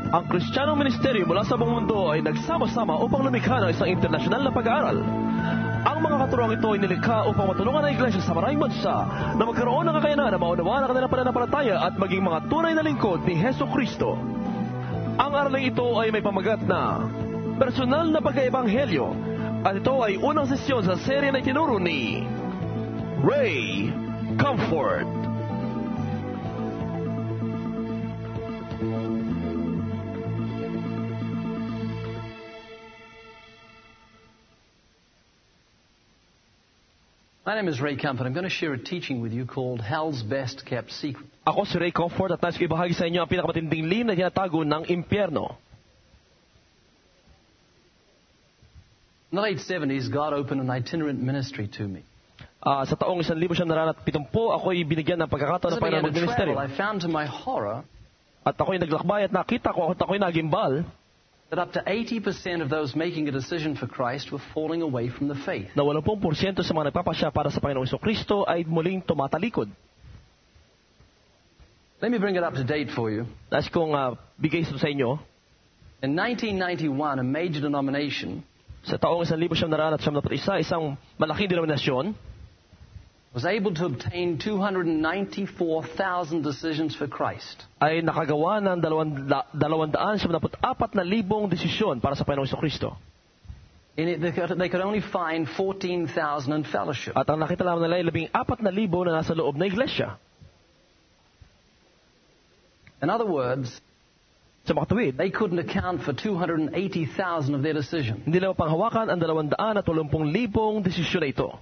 Ang Kristiyanong Ministeryo mula sa buong mundo ay nagsama-sama upang lumikha ng isang internasyonal na pag-aaral. Ang mga katuruang ito ay nilikha upang matulungan ang iglesia sa maraming bansa na magkaroon ng kakayanan na maunawaan ang kanilang pananampalataya at maging mga tunay na lingkod ni Hesus Kristo. Ang araling ito ay may pamagat na Personal na Pag-eebanghelyo, at ito ay unang sesyon sa serye na itinuro ni Ray Comfort. My name is Ray Comfort. I'm going to share a teaching with you called Hell's Best Kept Secret. Ako si Ray Comfort at nais ko ibahagi sa inyo ang pinakamatinding lihim na tinatago ng impyerno. In the late 70s, God opened an itinerant ministry to me. Sa taong 1970, ako'y binigyan ng pagkakataon ng Panginoon mag-ministeryo. I found to my horror at ako'y naglakbay at nakita ko at ako'y nagimbal that up to 80% of those making a decision for Christ were falling away from the faith. Na 80% sa mga nagpapasya para sa Panginoong Kristo ay muling tumatalikod. Let me bring it up to date for you. Nais kong bigay ito sa inyo. In 1991, a major denomination sa taong 1991, isang malaking denominasyon was able to obtain 294,000 decisions for Christ. Ay nakagawa ng 274,000 desisyon para sa Panginoong Kristo. In it, they could only find 14,000 in fellowship. At ang nakita lamang nila ay 14,000 na nasa loob na iglesia. In other words, sa makatuwid, they couldn't account for 280,000 of their decisions. Hindi nila panghawakan ang 280,000 desisyon na ito.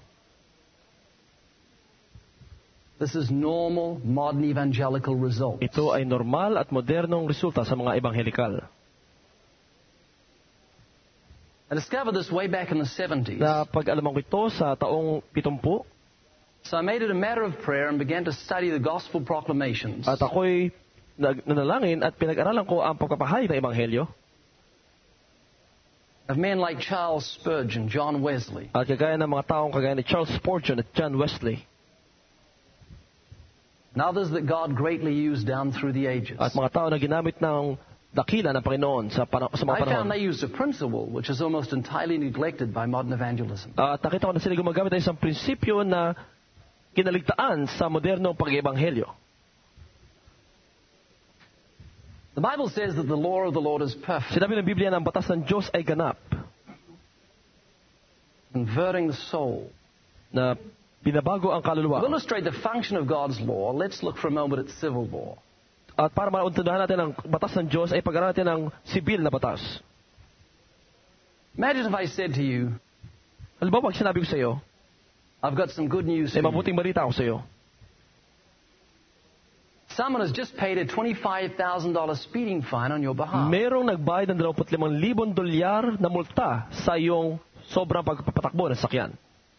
This is normal, modern evangelical results. Ito ay normal at modernong resulta sa mga ebanghelikal. I discovered this way back in the 70s. Na pag-alaman ko ito sa taong 70. So I made it a matter of prayer and began to study the gospel proclamations. At ako'y nanalangin at pinag-aralan ko ang pagpapahayag ng ebanghelyo of men like Charles Spurgeon, John Wesley. At kagaya ng mga taong kagaya ni Charles Spurgeon at John Wesley. And others that God greatly used down through the ages. At mga tao na ginamit ng dakila ng Panginoon sa mga panahon. I found they used a principle which is almost entirely neglected by modern evangelism. At nakita ko na sila gumagamit ng isang prinsipyo na kinaligtaan sa modernong pag-ebanghelyo. The Bible says that the law of the Lord is perfect. Sinabi ng Biblia na ang batas ng Diyos ay ganap. Converting the soul. Na binabago ang kaluluwa. To illustrate the function of God's law, let's look for a moment at civil law. At para mauntunahan natin ang batas ng Diyos, ay pag-aralan natin ang sibil na batas. Imagine if I said to you, halimbawa, pag sinabi ko sa iyo, I've got some good news for you. Mabuting balita ako sa iyo. Someone has just paid a $25,000 speeding fine on your behalf. Merong nagbayad ng $25,000 na multa sa iyong sobrang pagpapatakbo ng sakyan.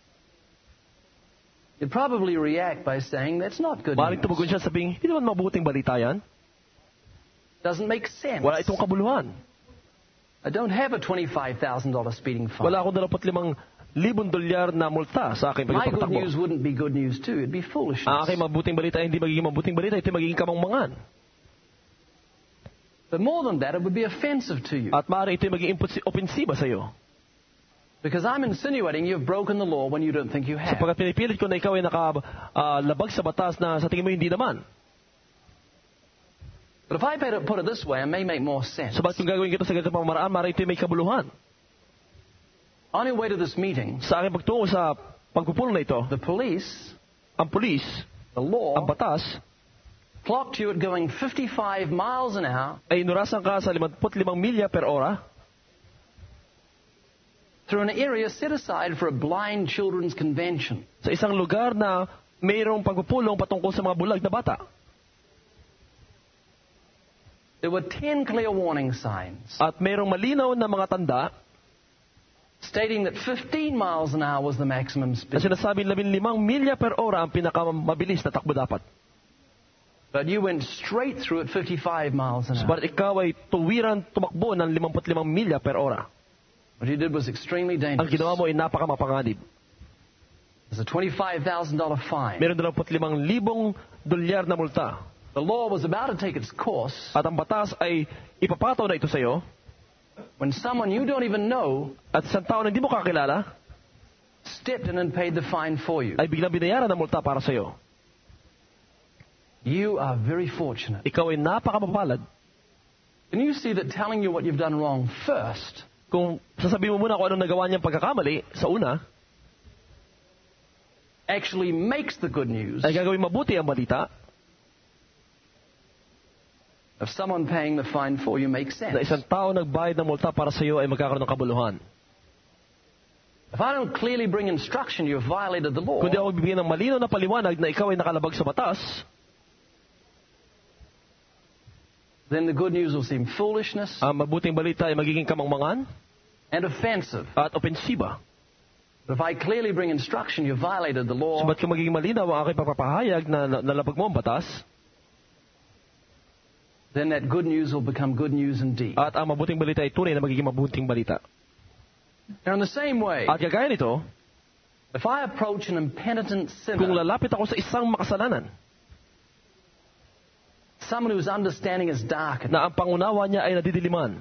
You'd probably react by saying, that's not good news. Maaaring tumugon siya sabing, hindi naman mabuting balita yan. Doesn't make sense. Wala itong kabuluhan. I don't have a $25,000 speeding fine. Wala akong $25,000 na multa sa aking pagpapatakbo. My good pagpapatakbo. news wouldn't be good news too. It'd be foolishness. Ang aking mabuting balita hindi magiging mabuting balita, ito magiging kamangmangan. But more than that, it would be offensive to you. At maaaring ito magiging opensiba sa iyo. Because I'm insinuating you've broken the law when you don't think you have. Sapagkat pinipilit ko na ikaw ay nakalabag sa batas na sa tingin mo hindi naman. But if I put it this way, it may make more sense. Sabagat kung gagawin kita sa ganitong pamamaraan, maaaring ito may kabuluhan. On your way to this meeting, sa aking pagtungo sa pagpupuno na ito, the police, ang pulis, the law, ang batas, clocked you at going 55 miles an hour, ay inurasan ka sa 55 milya per ora, through an area set aside for a blind children's convention. Sa isang lugar na mayroong pagpupulong patungkol sa mga bulag na bata. There were 10 clear warning signs. At mayroong malinaw na mga tanda stating that 15 miles an hour was the maximum speed. Na sinasabing 15 milya per ora ang pinakamabilis na takbo dapat. But you went straight through at 55 miles an hour. But ikaw ay tuwiran tumakbo ng 55 milya per ora. What you did was extremely dangerous. Ang ginawa mo ay napakamapanganib. There's a $25,000 fine. Meron $25,000 na multa. the law was about to take its course at ang batas ay ipapataw na ito sa iyo, when someone you don't even know at isang tao na hindi mo kakilala stepped in and paid the fine for you. ay biglang binayaran ng multa para sa iyo. You are very fortunate. Ikaw ay napakamapalad. Can you see that telling you what you've done wrong first Kung sasabihin mo muna kung anong nagawa niyang pagkakamali sa una, actually makes the good news ay gagawin mabuti ang balita of someone paying the fine for you makes sense. na isang tao nagbayad ng multa para sa iyo ay magkakaroon ng kabuluhan. If I don't clearly bring instruction, you've violated the law. Kung di ako bibigyan ng malinaw na paliwanag na ikaw ay nakalabag sa batas, then the good news will seem foolishness ang mabuting balita ay magiging kamangmangan and offensive. at opensiba. But if I clearly bring instruction, you've violated the law, Sabat kung magiging malinaw ang aking pagpapahayag na nalabag mo ang batas, then that good news will become good news indeed. at ang mabuting balita ay tunay na magiging mabuting balita. Now in the same way, At gagaya nito, if I approach an impenitent kung sinner, lalapit ako sa isang makasalanan someone whose understanding is darkened, na ang pangunawa niya ay nadidiliman,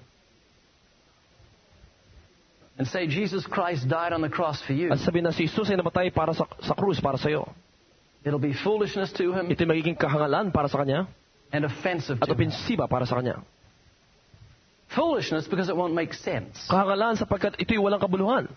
and say Jesus Christ died on the cross for you, at sabihin na si Jesus ay namatay para sa krus para sa iyo, it'll be foolishness to him ito magiging kahangalan para sa kanya and offensive at to him. opensiba para sa kanya. Foolishness because it won't make sense. Kahangalan sapagkat ito'y walang kabuluhan.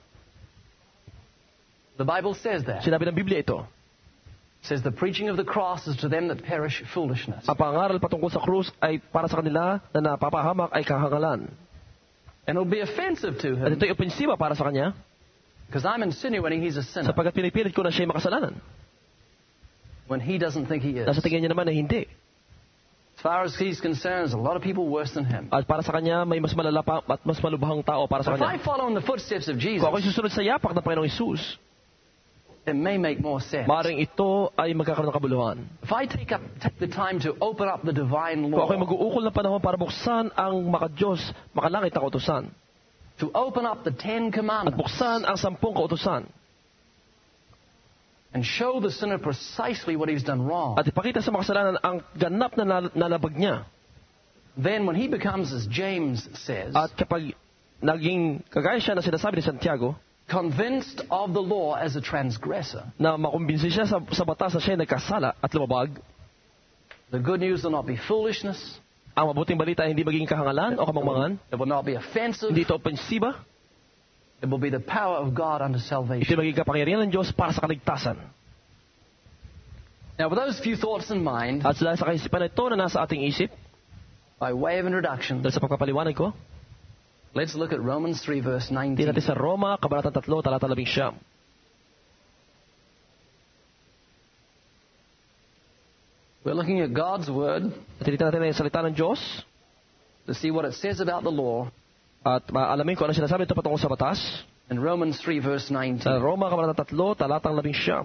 The Bible says that. Sinabi ng Biblia ito. It says the preaching of the cross is to them that perish foolishness. Ang pangaral patungkol sa krus ay para sa kanila na napapahamak ay kahangalan. And it'll be offensive to At him ito'y opensiba para sa kanya because I'm insinuating he's a sinner sapagkat pinipilit ko na siya'y makasalanan. when he doesn't think he is. Nasa tingin niya naman ay hindi. As far as he's concerned, there's a lot of people worse than him. At para sa kanya, may mas malala pa at mas malubhang tao para sa If I kanya. follow in the footsteps of Jesus, Kung ako'y susunod sa yapak ng Panginoong Isus, it may make more sense. maaaring ito ay magkakaroon ng kabuluhan. If I take the time to open up the divine Kung law, ako'y mag-uukol ng panahon para buksan ang makadiyos, makalangit na kautusan, to open up the at 10 Commandments, buksan ang 10 kautusan, and show the sinner precisely what he's done wrong, at ipakita sa makasalanan ang ganap na nalabag niya, then when he becomes, as James says, at kapag naging kagaya siya na sinasabi ni Santiago, convinced of the law as a transgressor, na makumbinsi siya sa batas na siya ay nagkasala at lumabag, the good news will not be foolishness, ang mabuting balita ay hindi magiging kahangalan o kamangmangan, it will not be offensive, hindi ito opensiba, it will be the power of God unto ito salvation. magiging kapangyarihan ng Diyos para sa kaligtasan. Now, with those few thoughts in mind, At dahil sa kaisipan na ito na nasa ating isip, by way of introduction, dahil sa pagpapaliwanag ko, let's look at Romans 3, verse tingnan 19. natin sa Roma, Kabanata 3, talata 11. We're looking at God's Word At tinitingnan natin ang salita ng Diyos, to see what it says about the law at maalamin kung ano sinasabi ito patungkol sa batas. in Romans 3, verse Sa 19. Roma, Kabanata 3, talatang 11.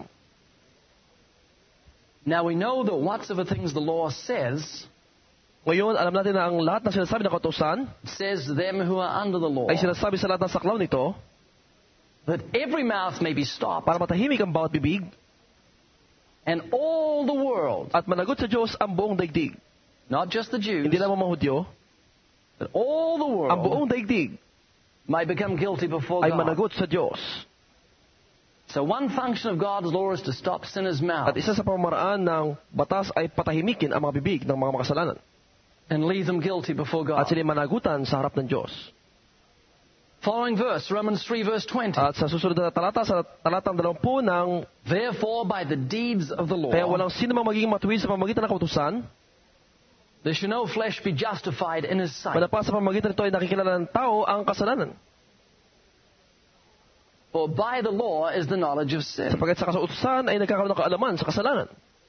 Now we know that whatsoever things the law says, Ngayon, alam natin na ang lahat ng sinasabi ng kautusan it says to them who are under the law, ay sinasabi sa lahat ng saklaw nito that every mouth may be stopped, para matahimik ang bawat bibig and all the world, at managot sa Diyos ang buong daigdig. not just the Jews, Hindi lamang mga Hudyo, but all the ang world buong daigdig might become guilty before ay God. managot sa Diyos. So one function of God's law is to stop sinners' At mouths isa sa pamamaraan ng batas ay patahimikin ang mga bibig ng mga makasalanan and leave them guilty before at God. sila managutan sa harap ng Diyos. Following verse, Romans 3, verse 20. At sa susunod na talata, sa talatang 20 ng Therefore, by the deeds of the law, kaya walang sino mang magiging matuwid sa pamamagitan ng kautusan, there shall no flesh be justified in his sight. madapa sa pamamagitan nito ay nakikilala ng tao ang kasalanan. For by the law is the knowledge of sin. Sapagkat sa kautusan ay nagkakaroon ng kaalaman sa kasalanan.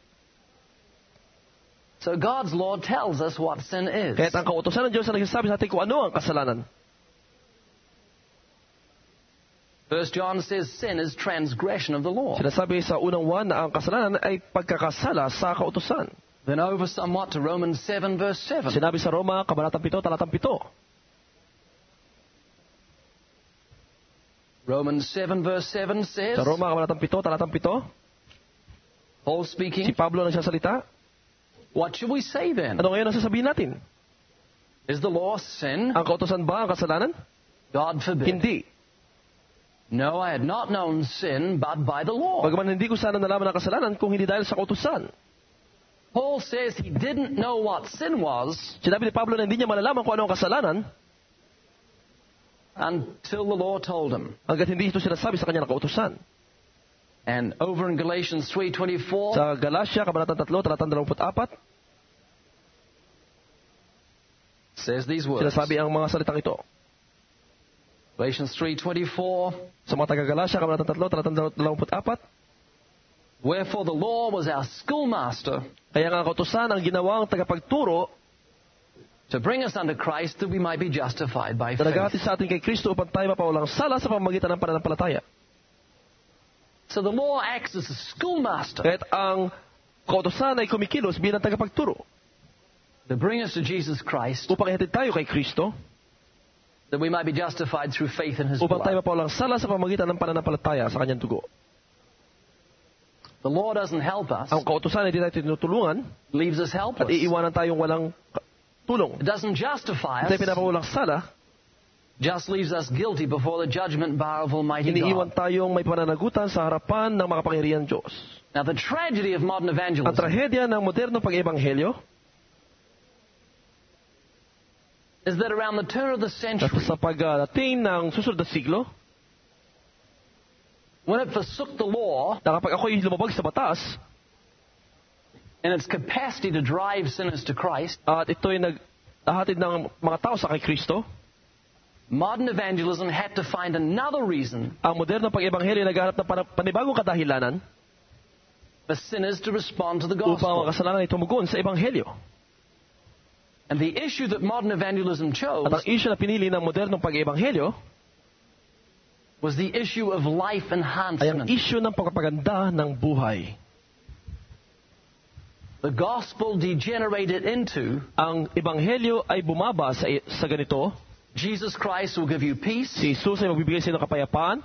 So God's law tells us what sin is. Kaya ang kautusan ng Diyos na nagsasabi sa atin kung ano ang kasalanan. 1 John says sin is transgression of the law. Sinasabi sa unang 1 na ang kasalanan ay pagkakasala sa kautusan. Then over somewhat to Romans 7, verse 7. Sinabi sa Roma, Kabanatang 7, talatang 7. Romans 7, verse 7 says, Sa Roma, Kabanatang 7, talatang 7, Paul si speaking, Pablo nagsasalita, What should we say then? Ano ngayon ang sasabihin natin? Is the law sin? Ang kautusan ba ang kasalanan? God forbid. Hindi. No, I had not known sin but by the law. Bagaman hindi ko sana nalaman ang kasalanan kung hindi dahil sa kautusan. Paul says he didn't know what sin was Sinabi ni Pablo na hindi niya malalaman kung ano ang kasalanan until the law told him. hanggat hindi ito sinasabi sa kanya ng kautusan. And over in Galatians 3:24, Sa Galatia, Kabanatang 3, Talatang 24, says these words. sinasabi ang mga salitang ito. Galatians 3:24, Sa mga taga-Galatia, Kabanatang 3, Talatang 24, wherefore the law was our schoolmaster kaya nga ang kautusan ang ginawang tagapagturo to bring us unto Christ that we might be justified by na faith. naghahatid sa atin kay Kristo upang tayo mapawalang sala sa pamamagitan ng pananampalataya. So the law acts as a schoolmaster Kahit ang kautusan ay kumikilos bilang tagapagturo to bring us to Jesus Christ upang ihatid tayo kay Kristo, that we might be justified through faith in His upang tayo blood. mapawalang sala sa pamamagitan ng pananampalataya sa kanyang dugo. The law doesn't help us, Ang kautusan ay hindi tayo tinutulungan leaves us at helpless. iiwanan tayong walang tulong. It doesn't justify Hindi tayo us, pinapawalang sala, just leaves us guilty before the judgment bar of Almighty iniiwan God. tayong may pananagutan sa harapan ng makapangyarihan Diyos. Now the tragedy of modern Ang evangelism trahedya ng modernong pag-ebanghelyo is that around the turn of the at century, sa pagdating ng susunod na siglo, when it forsook the law na kapag ako'y lumabag sa batas and its capacity to drive sinners to Christ, at ito'y naghahatid ng mga tao sa kay Kristo, modern evangelism had to find another reason ang modernong pag-ebanghelyo ay naghahanap ng panibagong kadahilanan for sinners to respond to the upang ang gospel. kasalanan ay tumugon sa ebanghelyo. And the issue that modern evangelism chose At ang issue na pinili ng modernong pag-ebanghelyo was the issue of life ay ang enhancement. issue ng pagpapaganda ng buhay. The gospel degenerated into Ang ebanghelyo ay bumaba sa ganito: Jesus Christ will give you peace, si Jesus ay magbibigay sa inyo ng kapayapaan,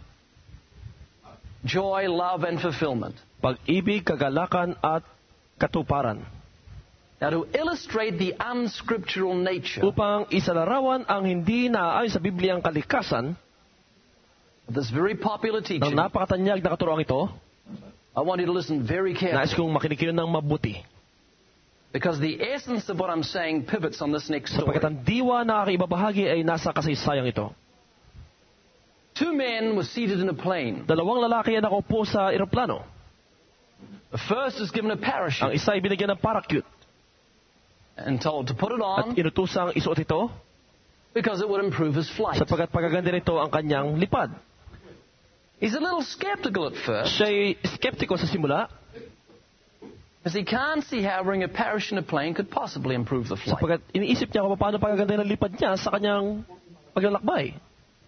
joy, love, and fulfillment. pag-ibig, kagalakan at katuparan. Now, to illustrate the unscriptural nature Upang isalarawan ang hindi naaayon sa Bibliang kalikasan of this very popular ng teaching, napakatanyag na katuroang ito, I want you to listen very nais carefully, kong makinig kayo ng mabuti. because the essence of what I'm saying pivots on this next story. Sapagkat ang diwa na aking ibabahagi ay nasa kasaysayang ito. Two men were seated in a plane. Dalawang lalaki ay nakaupo sa eroplano. The first is given a Ang parachute isa ay binigyan ng parachute and told to put it at on inutusang isuot ito because it would improve his flight. sapagkat pagaganda nito ang kanyang lipad. He's a little skeptical at first, Siya'y skeptiko sa simula because he can't see how wearing a parachute in a plane could possibly improve the flight. sapagkat iniisip niya kung paano pagaganda ng lipad niya sa kanyang paglalakbay.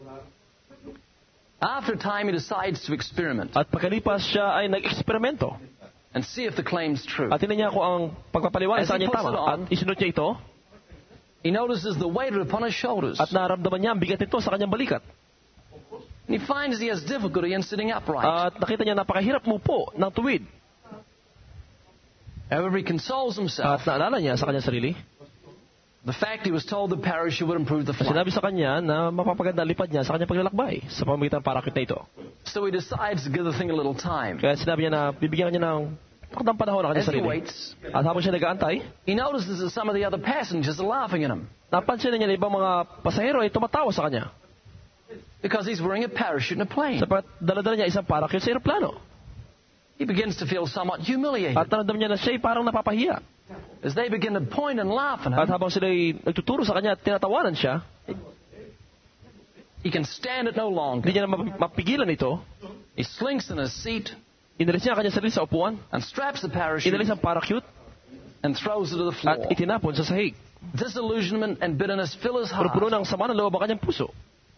After a time, he decides to experiment At pagkalipas siya ay nag-eksperimento. and see if the claim's true. At tinan niya kung ang pagpapaliwanag As sa he kanya puts tama. it on, At isunod niya ito He notices the weight upon his shoulders. at naramdaman niya ang bigat nito sa kanyang balikat. And he finds he has difficulty in sitting upright. At nakita niya napakahirap mupo ng tuwid. However, he consoles himself. At naalala niya sa kanyang sarili, The fact he was told the parachute would improve the flight. sinabi sa kanya na mapapaganda ang lipad niya sa kanyang paglalakbay sa pamamagitan ng parachute na ito. So he decides to give the thing a little time. Kaya sinabi niya na bibigyan niya ng takdang panahon ang As kanyang he sarili. waits, At habang siya nag-aantay, he notices that some of the other passengers are laughing at him napansin niya na ibang mga pasahero ay tumatawa sa kanya. because he's wearing a parachute in a plane. Sapat dala-dala niya isang parachute sa aeroplano. He begins to feel somewhat humiliated At naramdaman niya na siya ay parang napapahiya. as they begin to point and laugh at At him. habang sila ay nagtuturo sa kanya at tinatawanan siya, He can stand it no longer. hindi niya na mapigilan ito. He slinks in his seat Inalis niya ang kanyang sarili sa upuan, and straps the parachute inalis ang parachute, and throws it to the at floor. itinapon sa sahig. Disillusionment and bitterness fill his heart Puno ng sama ng loob ang kanyang puso.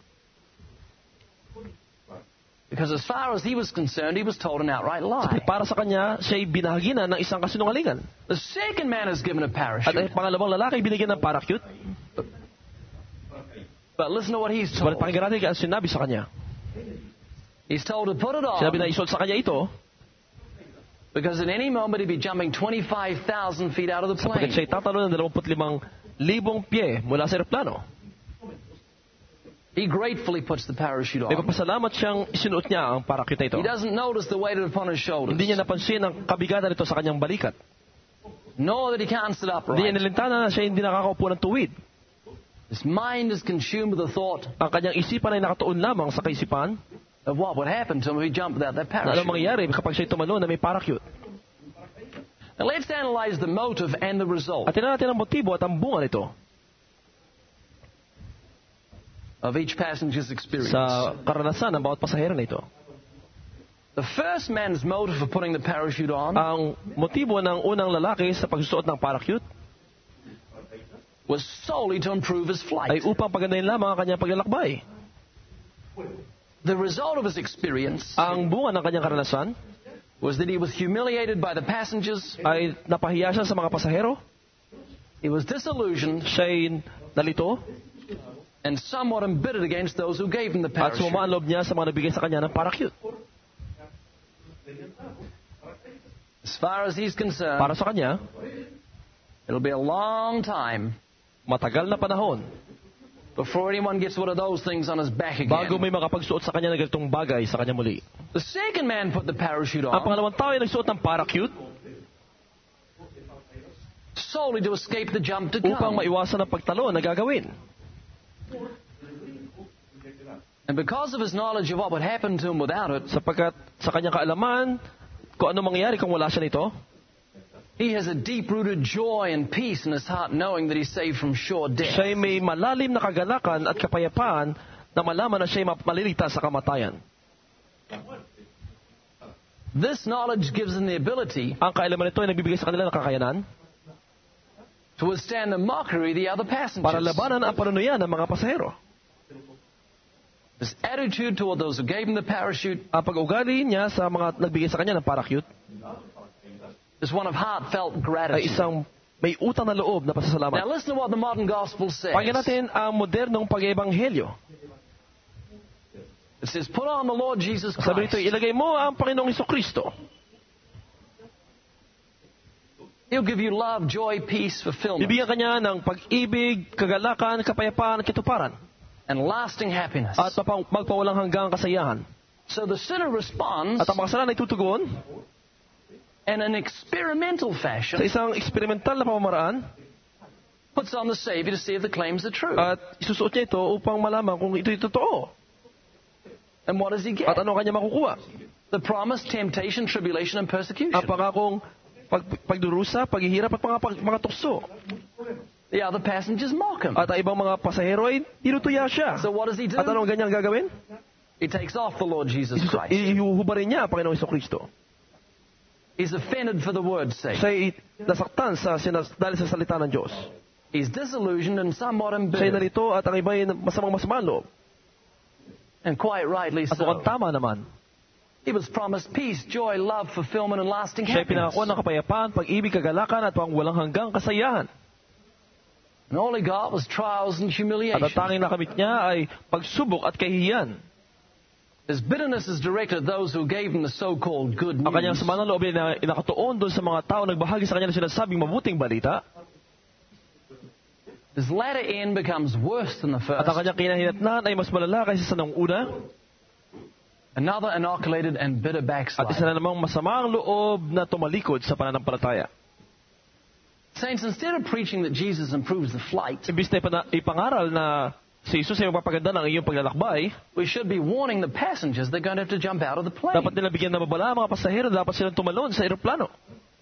because as far as he was concerned, he was told an outright lie. Para sa kanya, siya ay binahaginan ng isang kasinungalingan. The second man is given a At parachute. ang pangalawang lalaki ay binigyan ng parachute. But listen to what he's Subalit told. pakinggan natin ang sinabi sa kanya. He's told to put it Sinabi na on isuot sa kanya ito Because at any moment he'd be jumping 25,000 feet out of the Sapagkat plane. siya'y tatalo ng 25,000 pie mula sa eroplano. He gratefully puts the parachute May on. papasalamat siyang isinuot niya ang parachute na ito. He doesn't notice the weight upon his shoulders, Hindi niya napansin ang kabigatan nito sa kanyang balikat. nor that he can't sit Hindi niya upright. nalintana na siya hindi nakakaupo ng tuwid. His mind is consumed with the thought Ang kanyang isipan ay nakatuon lamang sa kaisipan of what would happen to him if he jumped without that na anong parachute. mangyayari kapag siya'y tumalo na may parachute. Now let's analyze the motive and the result At tingnan natin ang motibo at ang bunga nito of each passenger's experience. sa karanasan ng bawat pasahero na ito. The first man's motive for putting the parachute on Ang motibo ng unang lalaki sa pagsusuot ng parachute was solely to improve his ay flight. upang pagandahin lamang ang kanyang paglalakbay. The result of his experience Ang bunga ng kanyang karanasan was that he was humiliated by the passengers, ay napahiya siya sa mga pasahero, he was disillusioned, siya'y nalito, and somewhat embittered against those who gave him the at parachute. sumama ang loob niya sa mga nabigay sa kanya ng parachute. As far as he's concerned, Para sa kanya, it'll be a long time matagal na panahon before anyone gets one of those things on his back bago again. may makapagsuot sa kanya ng ganitong bagay sa kanya muli. The second man put the parachute Ang on pangalawang tao ay nagsuot ng parachute solely to escape the jump to upang come. maiwasan ang pagtalo na gagawin. And because of his knowledge of what would happen to him without it, Sapagkat sa kanyang kaalaman kung ano mangyayari kung wala siya nito, he has a deep-rooted joy and peace in his heart knowing that he's saved from sure death. siya'y may malalim na kagalakan at kapayapaan na malaman na siya'y maliligtas sa kamatayan. This knowledge gives him the ability Ang kaalaman nito ay nagbibigay sa kanila ng kakayanan to withstand the mockery of the other para passengers. labanan ang panunuyan ng mga pasahero. His attitude toward those who gave him the parachute Ang pag-ugali niya sa mga nagbigay sa kanya ng parachute is one of heartfelt ay gratitude. isang may utang na loob na Now pasasalamat. listen to what the modern gospel says. Pakinggan natin ang modernong pag-ebanghelyo. It says, put on the Lord Jesus Sabi nito, Christ. ilagay mo ang Panginoong Hesukristo. He'll give you love, joy, peace, fulfillment, Bibigyan kanya ng pag-ibig, kagalakan, kapayapaan, katuparan, and lasting happiness. at magpawalang hanggang kasayahan. So the sinner responds At ang makasalanan ay tutugon in an experimental sa fashion, isang eksperimental na pamamaraan puts on the Savior to see if the claims are true. at isusuot niya ito upang malaman kung ito'y totoo. And what does he get? At ano kanya makukuha? The promised temptation, tribulation, and persecution. Ang pangakong pagdurusa, paghihirap at mga tukso. The other passengers mock him. At ang ibang mga pasahero ay tinutuya siya. So what does he do? At anong ganyang gagawin? He takes off the Lord Jesus Christ. Ihuhubarin niya ang Panginoong Hesukristo. He's offended for the word's sake. Siya'y nasaktan dahil sa salita ng Diyos. He's disillusioned and somewhat Siya'y embittered. nalito at ang iba ay masama loob. And quite rightly At so. mukhang tama naman. He was promised peace, joy, love, fulfillment, and lasting Siya'y happiness. pinangako ng kapayapaan, pag-ibig, kagalakan at pang walang hanggang kasayahan. And all he got was trials and At ang humiliation. tanging nakamit niya ay pagsubok at kahihiyan. His bitterness is directed at those who gave him the so-called good Ang kanyang news. sama ng loob ay nakatuon doon sa mga tao nagbahagi sa kanya ng sinasabing mabuting balita. His latter end becomes worse than the At ang first. kanyang kinahinatnan ay mas malala kaysa sa nung una. Another inoculated and bitter At isa backslider. na namang masamang loob na tumalikod sa pananampalataya. Saints, instead of preaching that Jesus improves the flight, Imbis na ipangaral na si Jesus ay magpapaganda ng iyong paglalakbay, we should be warning the passengers they're going to have to jump out of the plane. dapat nila bigyan ng babala ang mga pasahero na dapat silang tumalon sa eroplano.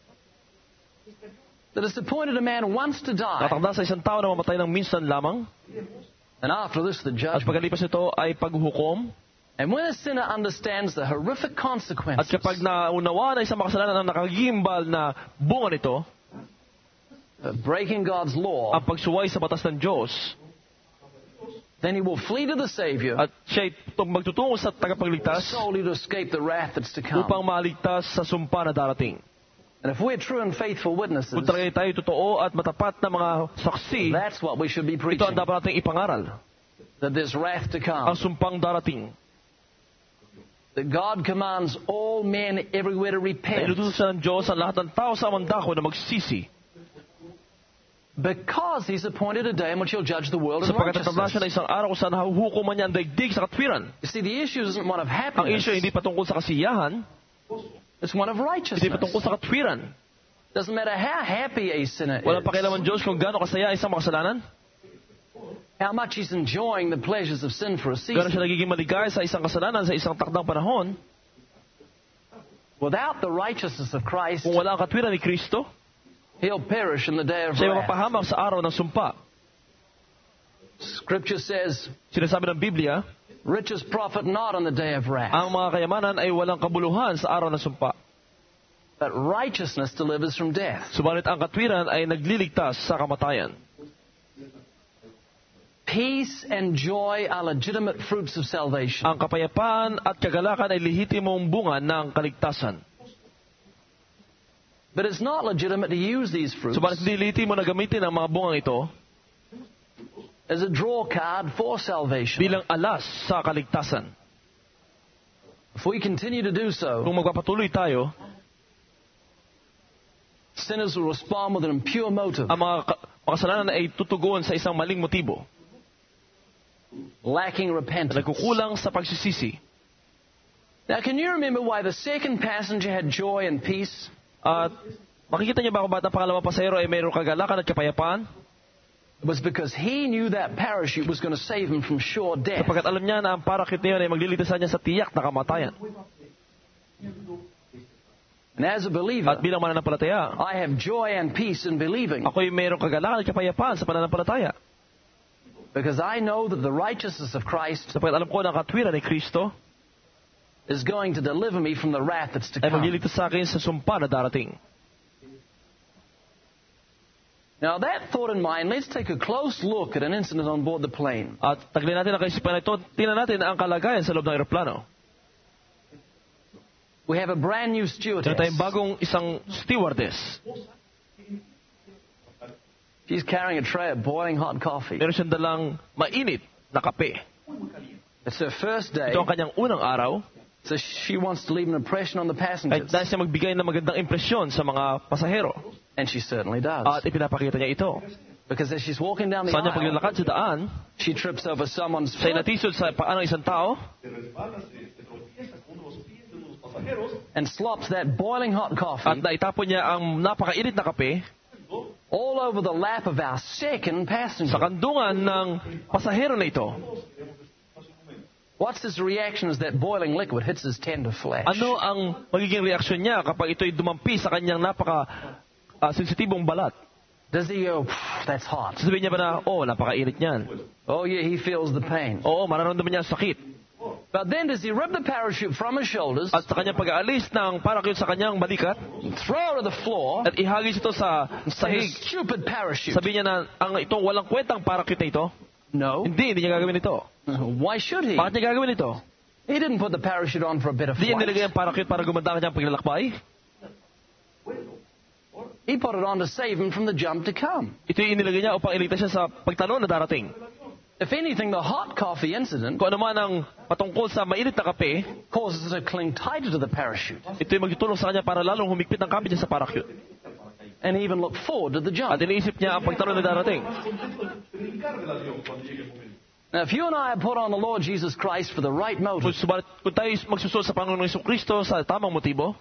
That it's appointed a man once to die, Tatanda sa isang tao na mamatay ng minsan lamang, and after this the at judgment. pagkalipas nito ay paghuhukom. And when a sinner understands the horrific At consequences kapag naunawa na isang makasalanan na nakagimbal na bunga nito, of breaking God's law, ang pagsuway sa batas ng Diyos, then he will flee to the Savior at siya'y magtutungo sa tagapagligtas solely to escape the wrath that's to come. upang maligtas sa sumpa na darating. And if we're true and faithful witnesses, Kung talaga tayo totoo at matapat na mga saksi, that's what we should be ito ang preaching. dapat nating ipangaral. That there's wrath to Ang come. sumpang darating. that God commands all men everywhere to Na repent inutusan ng Diyos ang lahat ng tao sa mandako na magsisi. because He's appointed a day in which He'll judge the world in Sapagkat natabla siya righteousness. na isang araw kung saan nahuhukuman niya ang daigdig sa katwiran. You see, the issue isn't one of Ang issue happiness. hindi patungkol sa kasiyahan, It's one of hindi righteousness. patungkol sa katwiran. Doesn't matter how happy a sinner Walang is, pakialaman Diyos kung gaano kasaya isang makasalanan, how much he's enjoying the pleasures of sin for a gaano season. siya nagiging maligaya sa isang kasalanan sa isang takdang panahon. Without the righteousness of Christ, Kung wala ang katwiran ni Kristo, he'll perish in the day of siya ay wrath. mapahamak sa araw ng sumpa. Scripture says, Sinasabi ng Biblia, riches profit not on the day of wrath, ang mga kayamanan ay walang kabuluhan sa araw ng sumpa. but righteousness delivers from death. Subalit ang katwiran ay nagliligtas sa kamatayan. Peace and joy are legitimate fruits of salvation. Ang kapayapaan at kagalakan ay lehitimong bunga ng kaligtasan. But it's not legitimate to use these fruits Subalit hindi lehitimo na gamitin ang mga bungang ito as a draw card for salvation. bilang alas sa kaligtasan. If we continue to do so, Kung magpapatuloy tayo, sinners will respond with an impure motive, ang mga makasalanan ay tutugon sa isang maling motibo lacking na repentance. nagkukulang sa pagsisisi. Now, can you remember why the second passenger had joy and peace? At makikita niyo ba kung ba't ang pangalawang pasahero ay mayroong kagalakan at kapayapaan? It was because he knew that parachute was going to save him from sure death. Sapagkat alam niya na ang parakit na yun ay maglilitasan niya sa tiyak na kamatayan. And as a believer, At bilang mananampalataya, I have joy and peace in believing ako'y mayroong kagalakan at kapayapaan sa pananampalataya. because I know that the righteousness of Christ Sapagkat alam ko na ang katwiran ni Kristo is going to deliver me from the wrath that's to ay come. magliligtas sa akin sa sumpa na darating. Now, that thought in mind, let's take a close look at an incident on board the plane. At taglin natin ang kaisipan na ito, tingnan natin ang kalagayan sa loob ng aeroplano. We have a brand new Ito stewardess. tayong bagong isang stewardess. She's carrying a tray of boiling hot coffee. Meron siyang dalang mainit na kape. It's her first day, Ito ang kanyang unang araw. so she wants to leave an impression on the Ay passengers. dahil siya magbigay ng magandang impresyon sa mga pasahero. And she certainly does. At ipinapakita niya ito. Because as she's walking down the Sa kanyang aisle, paglalakad sa daan, she trips over someone's siya foot natisod sa paa ng isang tao and slops that boiling hot at coffee naitapon niya ang napakainit na kape all over the lap of our second sa passenger. kandungan ng pasahero na ito. What's his reaction as that boiling liquid hits his tender flesh? Ano ang magiging reaksyon niya kapag ito'y dumampi sa kanyang napaka-sensitibong balat? Does he go, "Phew, that's hot"? Sasabihin niya ba na, napakainit niyan. Oh yeah, he feels the pain. Oo, mararamdaman niya ang sakit. But then does he rip the parachute from his shoulders, At sa kanyang pag-aalis ng parachute sa kanyang balikat, throw it to the floor, at ihagis ito sa say, sahig, stupid parachute? sabihin niya na, itong walang kwentang parachute na ito, No. hindi niya gagawin ito. Why should he? Bakit niya gagawin ito? He didn't put the parachute on for a bit of Hindi niya nilagay flight. ang parachute para gumanda ang kanyang paglalakbay. He put it on to save him from the jump to come. Ito yung inilagay niya upang iligtas siya sa pagtalon na darating. If anything, the hot coffee incident Kung ano man ang patungkol sa mainit na kape, causes it to cling tighter to the parachute ito yung magtutulong sa kanya para lalong humigpit ang kamay niya sa parachute. and even look forward to the At jump. iniisip niya ang pagtalon na darating. Now, if you and I have put on the Lord Jesus Christ for the right motive, Subalit kung tayo magsusunod sa Panginoong Jesucristo sa tamang motibo,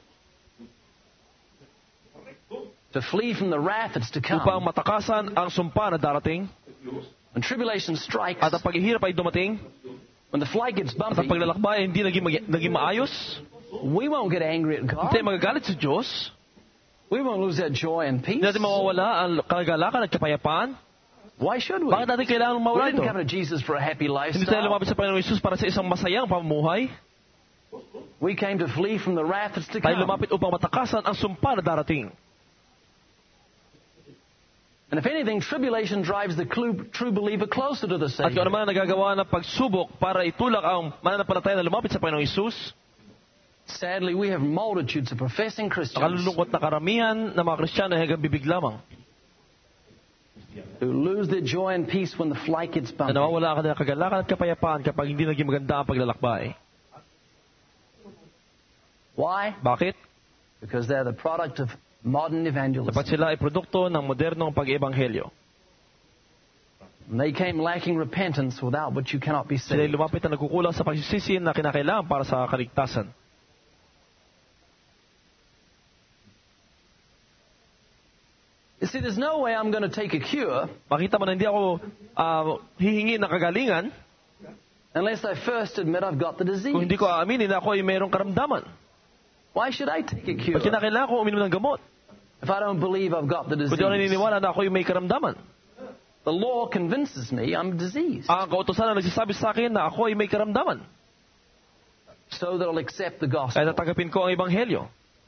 to flee from the wrath that's to upang come, matakasan ang sumpa na darating, when tribulation strikes, at ang paghihirap ay dumating, when the flight gets at ang bumpy, paglalakbay ay hindi naging maayos, we won't get angry at hindi God. tayo magagalit sa Diyos, We won't lose that joy and peace. hindi natin mawawala ang kagalakan at kapayapaan. Why should we? Bakit natin kailangan We mawala ito? didn't come to Jesus for a happy Hindi tayo lifestyle. lumapit sa Panginoong Jesus para sa isang masayang pamumuhay. We came to flee from the wrath that's to Tayo come. lumapit upang matakasan ang sumpa na darating. And if anything, tribulation drives the true believer closer to the At kung ano Savior. man ang nagagawa ng pagsubok para itulak ang mananampalataya na lumapit sa Panginoong Jesus, Sadly, we have multitudes of professing ang Christians kalulungkot na karamihan ng mga Kristiyano ay hanggang bibig lamang who lose their joy and peace when the flight gets na bumpy. nawawala ang kanilang kagalakan at kapayapaan kapag hindi naging maganda ang paglalakbay. Why? Bakit? Because they're the product of modern evangelism. Dapat sila ay produkto ng modernong pag-ebanghelyo. And they came lacking repentance, without which you cannot be Sila ay saved. lumapit na nagkukulang sa pagsisisi na kinakailangan para sa kaligtasan. You see, there's no way I'm going to take a cure Makita mo na hindi ako hihingi ng kagalingan unless I first admit I've got the disease. kung hindi ko aaminin na ako ay mayroong karamdaman. Why should I take a cure Pag kinakailangan ko uminom ng gamot, if I don't believe I've got the kung di ako disease? naniniwala na ako ay may karamdaman. The law convinces me I'm diseased, Ang kautosan na nagsasabi sa akin na ako ay may karamdaman. so that I'll accept the Kaya gospel. tatanggapin ko ang ebanghelyo.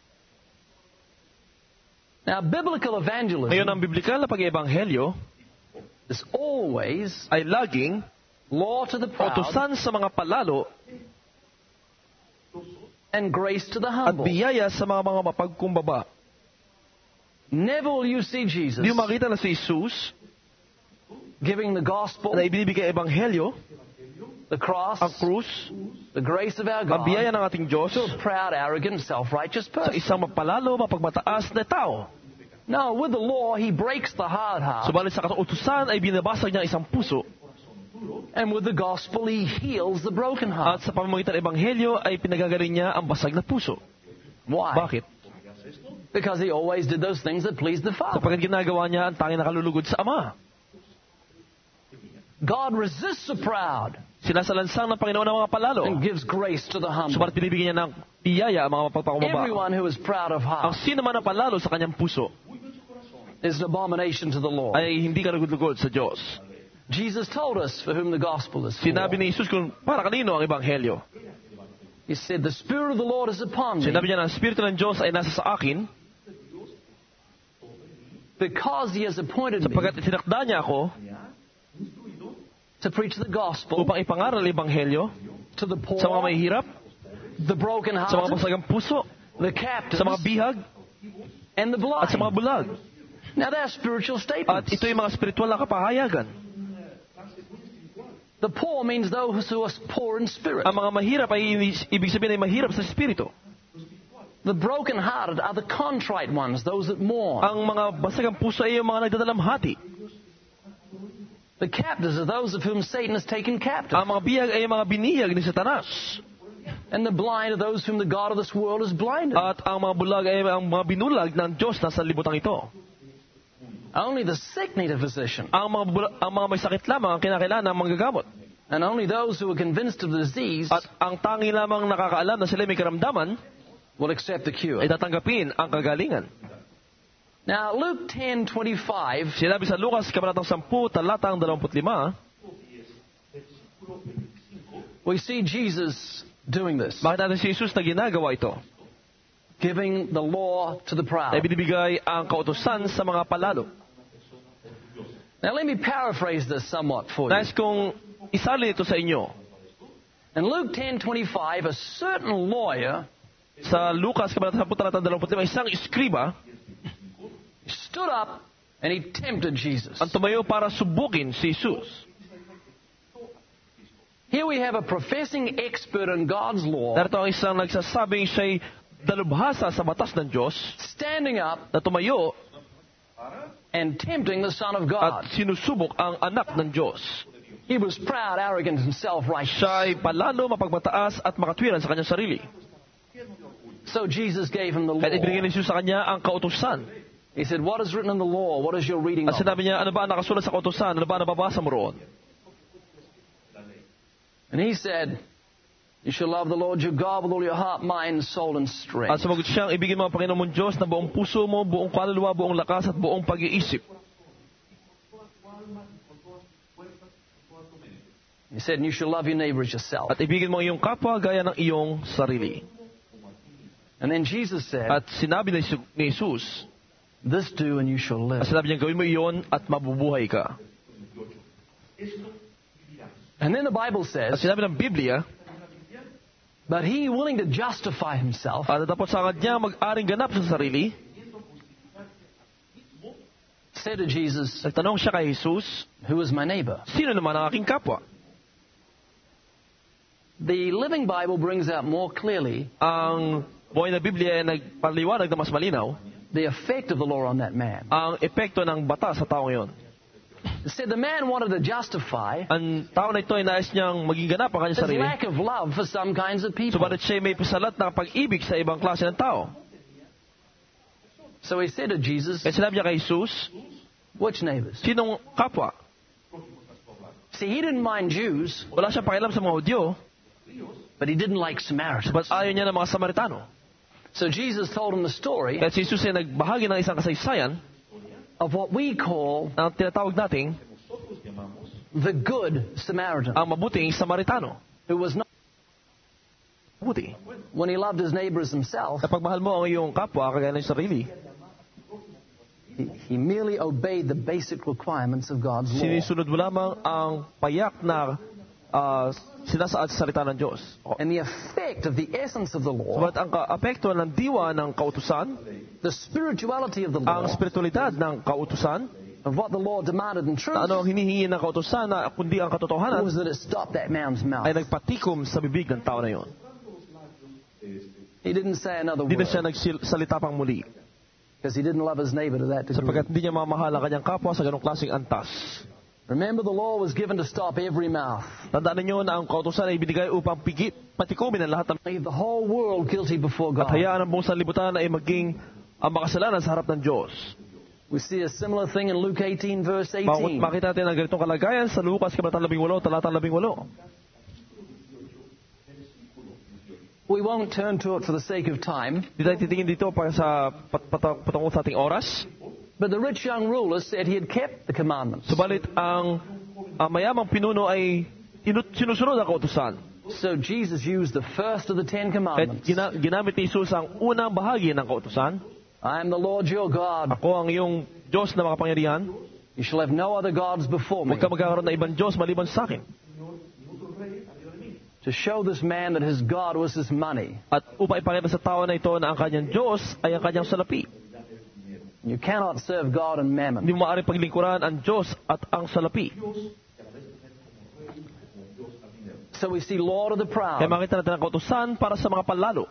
Now, biblical Ngayon, evangelism ang biblikal na pag-ebanghelyo is always ay laging law to the proud kautosan sa mga palalo and grace to the at humble. biyaya sa mga mapagkumbaba. Never will you see Jesus Hindi mo makita na si Jesus giving the gospel, na ibinibigay ebanghelyo, the cross, ang krus, the grace of our ang biyaya God ng ating Diyos to a proud, arrogant, self-righteous sa person. isang mapalalo, mapagmataas na tao. No, with the law, he breaks the hard heart. Subalit sa kautosan ay binabasag niya ang isang puso And with the gospel, he heals the broken heart. at sa pamamagitan ng ebanghelyo ay pinagagaling niya ang basag na puso. Why? Bakit? Because he always did those things that pleased the Father. Kapag ginagawa niya ang tanging nakalulugod sa Ama. God resists the proud Sinasalansang ng Panginoon ang mga palalo. and gives grace to the humble. Subalit binibigyan niya ng biyaya ang mga mapagpakumbaba. Everyone who is proud of Ang heart sino man ang palalo sa kanyang puso is an abomination to the Lord. ay hindi kalugod-lugod sa Diyos. Jesus told us for whom the gospel is for. Sinabi ni Jesus kung para kanino ang ebanghelyo. He said, the Spirit of the Lord is upon me Sinabi niya na ang Espiritu ng Diyos ay nasa sa akin because he has appointed me sapagkat itinakda niya ako to preach the gospel upang ipangaral ang ebanghelyo to the poor, sa mga mahihirap, the sa mga brokenhearted, basagang puso, the captives, sa mga bihag, and the at sa mga blind. bulag. Now, they're spiritual At statements. ito yung mga spiritual na kapahayagan. The poor means those who are poor in spirit. Ang mga mahirap ay ibig sabihin ay mahirap sa espiritu. The brokenhearted are the contrite ones, those that mourn. Ang mga basagang puso ay yung mga nagdadalamhati. The captives are those of whom Satan has taken captive. Ang mga bihag ay yung mga binihag ni Satanas. And the blind are those whom the God of this world has blinded. At ang mga bulag ay ang mga binulag ng Diyos na sa libutang ito. Only the sick need a physician. Ang mga may sakit lamang ang kinakailangan ng manggagamot. And only those who are convinced of the disease At ang tangi lamang nakakaalam na sila may karamdaman will accept the cure. ay tatanggapin ang kagalingan. Now, Luke 10:25, Sinabi sa Lucas, kabanatang 10, talatang 25, we see Jesus doing this, bakit natin si Jesus na ginagawa ito? giving the law to the Na proud. ibinibigay ang kautusan sa mga palalo. Now, let me paraphrase this somewhat for you. Nais kong isalin ito sa inyo. In Luke 10:25, a certain lawyer Sa Lucas, kabanatang 10, talatang 25, isang iskriba stood up and he tempted Jesus. ang tumayo para subukin si Jesus. Here we have a professing expert in God's law Narito ang isang nagsasabing siya'y dalubhasa sa batas ng Diyos standing up na tumayo and tempting the Son of God. at sinusubok ang anak ng Diyos. He was proud, arrogant, and self-righteous. Siya ay palalo, mapagmataas at makatwiran sa kanyang sarili. So Jesus gave him the At ibinigay law. ni Jesus sa kanya ang kautusan. He said, what is written in the law? What is your reading At of? sinabi niya, ano ba ang nakasulat sa kautusan? Ano ba ang nababasa mo roon? And he said, you shall love the Lord your God with all your heart, mind, soul, and At strength. sumagot siyang, ibigin mo ang Panginoon mong Diyos na buong puso mo, buong kaluluwa, buong lakas at buong pag-iisip. He said, and you shall love your neighbor as yourself. At ibigin mo ang iyong kapwa gaya ng iyong sarili. And then Jesus said, At sinabi ni Jesus, this do and you shall at live. sinabi niya, gawin mo iyon at mabubuhay ka. And then the Bible At says, sinabi ng Biblia, but he willing to justify himself at tapos sa kanya mag-aring ganap sa sarili, said to Jesus, nagtanong siya kay Jesus, who is my neighbor? sino naman ang aking kapwa? The Living Bible brings out more clearly Ang buhay na Biblia ay nagpaliwanag na mas malinaw the effect of the law on that man. ang epekto ng batas sa taong iyon. It said the man wanted to justify Ang tao na ito ay nais niyang maging ganap ang kanyang his sarili. lack of love for some kinds of people. Subalit siya may pasalat ng pag-ibig sa ibang klase ng tao. So he said to Jesus, Kaya sinabi niya kay Jesus, which neighbors? sinong kapwa? See, he didn't mind Jews, Wala siyang pakialam sa mga Hudyo, but he didn't like Samaritans. subalit ayaw niya ng mga Samaritano. So Jesus told him the story Kaya si Jesus ay nagbahagi ng isang kasaysayan of what we call na tinatawag nating the good Samaritan, ang mabuting Samaritano. who was not, Mabuti. when he loved his neighbors himself, Kapag mahal mo ang iyong kapwa, kagaya ng sarili, he merely obeyed the basic requirements of God's law. sinisunod mo lamang ang payak na sinasaad sa salita ng Diyos. And the effect of the essence of the law, Subalit ang apekto ng diwa ng kautusan, the spirituality of the ang law, spiritualidad ng kautusan, of what the law demanded in truth, na ano ang hinihingi ng kautusan na kundi ang katotohanan, was that it stopped that man's mouth. ay nagpatikom sa bibig ng tao na yon. He didn't say another Hindi na siya word nagsalita pang muli, because he didn't love his neighbor to that degree. sapagkat hindi niya mamahal ang kanyang kapwa sa ganong klaseng antas. Remember, the law was given to stop every mouth. Tandaan ninyo na ang kautusan ay binigay upang patikumin ang lahat ng Leave the whole world guilty before at God. hayaan ang buong sanlibutan ay maging ang makasalanan sa harap ng Diyos. We see a similar thing in Luke 18, verse 18. Makita natin ang ganitong kalagayan sa Lucas kabanatang 18, talatang 18. We won't turn to it for the sake of time, Hindi tayo titingin dito para sa patungkol sa ating oras. but the rich young ruler said he had kept the commandments. Subalit ang mayamang pinuno ay sinusunod ang kautusan. So Jesus used the first of the 10 At commandments. ginamit ni Jesus ang unang bahagi ng kautusan. I am the Lord your God. Ako ang iyong Diyos na makapangyarihan. You shall have no other gods before me. Huwag ka magkakaroon ng ibang Diyos maliban sa akin. To show this man that his God was his money. At upang ipakita sa tao na ito na ang kanyang Diyos ay ang kanyang salapi. You cannot serve God and mammon. Hindi mo maaaring paglingkuran ang Diyos at ang salapi. So we see Lord of the Kaya proud. makita natin ang kautusan para sa mga panlalo.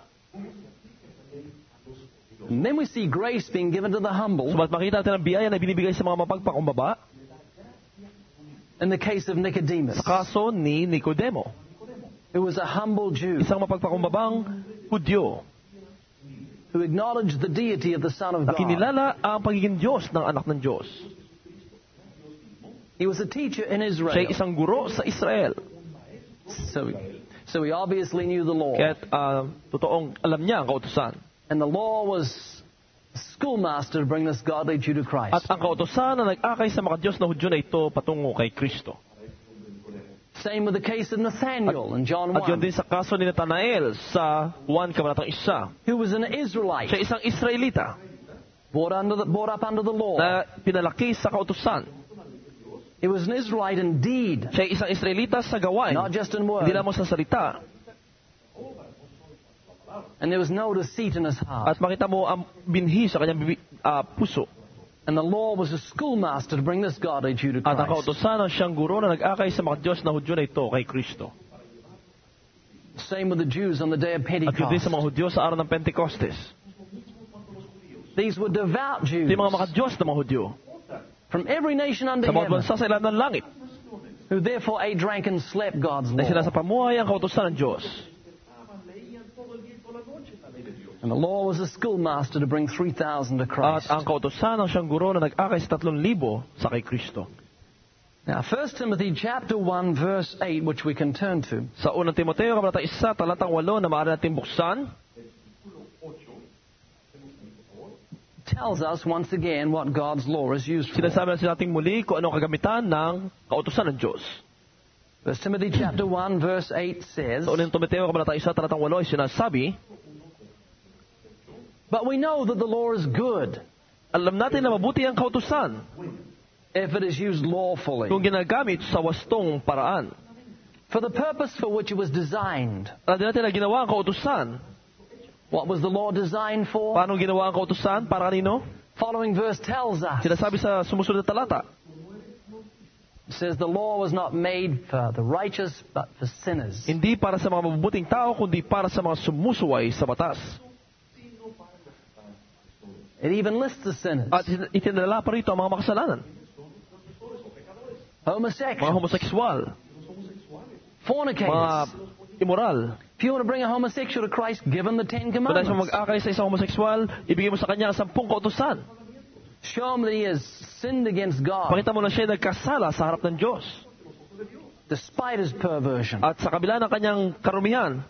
And then we see grace being given to the humble. Subalit makita natin ang biyaya na binibigay sa mga mapagpakumbaba In the case of Nicodemus, sa kaso ni Nicodemo, who was a humble Jew isang mapagpakumbabang Hudyo who acknowledged the deity of the Son of na God. kinilala ang pagiging Diyos ng anak ng Diyos. He was a teacher in Siya Israel. ay isang guro sa Israel. So he obviously knew the law. Kaya't totoong alam niya ang kautusan. And the law was a schoolmaster to bring this godly Jew to Christ. At ang kautusan na nag-akay sa mga Diyos na Hudyo na ito patungo kay Kristo. Same with the case of Nathaniel in John At yun 1, din sa kaso ni Nathanael sa Juan kabanatang 1. who was an Israelite, Siya isang Israelita brought up under the law. na pinalaki sa kautusan. He was an Israelite in deed, Siya isang Israelita sa gawain, not just in word. hindi lamang sa salita. And there was no deceit in his heart. At makita mo ang binhi sa kanyang puso. And the law was a schoolmaster to bring this godly Jew to At ang Christ. kautusan ang siyang guro na nag-akay sa mga Diyos na Hudyo na ito kay Kristo. Same with the Jews on the day of At yun din sa Pentecost. mga Hudyo sa araw ng Pentecostes. These were devout Jews Ito yung mga makadiyos na mga Hudyo from every nation under sa mga heaven, bansa sa ilan ng langit who therefore ate, drank, and slept God's na sila law. sa pamuhay ang kautusan ng Diyos. And the law was a schoolmaster to bring 3,000 to At Christ. ang kautusan ang siyang guro na nag-akay sa 3,000 sa kay Kristo. Now, 1 Timothy chapter 1, verse 8, which we can turn to, Sa unang Timoteo, kabanata 1, talatang 8 na maaari natin buksan, tells us once again what God's law is used for. sinasabi natin muli kung anong kagamitan ng kautusan ng Diyos. 1 Timothy chapter 1, verse 8 says, Sa unang Timoteo, kabanata 1, talatang 8 ay sinasabi, But we know that the law is good alam natin na mabuti ang kautusan if it is used lawfully, kung ginagamit sa wastong paraan. for the purpose for which it was designed. Alam natin na ginawa ang kautusan. What was the law designed for? Paano ginawa ang kautusan? Para kanino? Following verse tells us. Sinasabi sa sumusunod na talata. It says the law was not made for the righteous, but for sinners. Hindi para sa mga mabubuting tao, kundi para sa mga sumusuway sa batas. It even lists the sinners. At itinala pa rito ang mga makasalanan. Mga Homosexuals, homoseksual, mga fornicators. immoral. If you want to bring a homosexual to Christ, give him the Ten Kung nais mo Commandments. mag-akay sa isang homoseksual, ibigay mo sa kanya ang 10 kautusan. Show him that he has sinned against God, Pakita mo na siya ay nagkasala sa harap ng Diyos. despite his perversion. At sa kabila ng kanyang karumihan,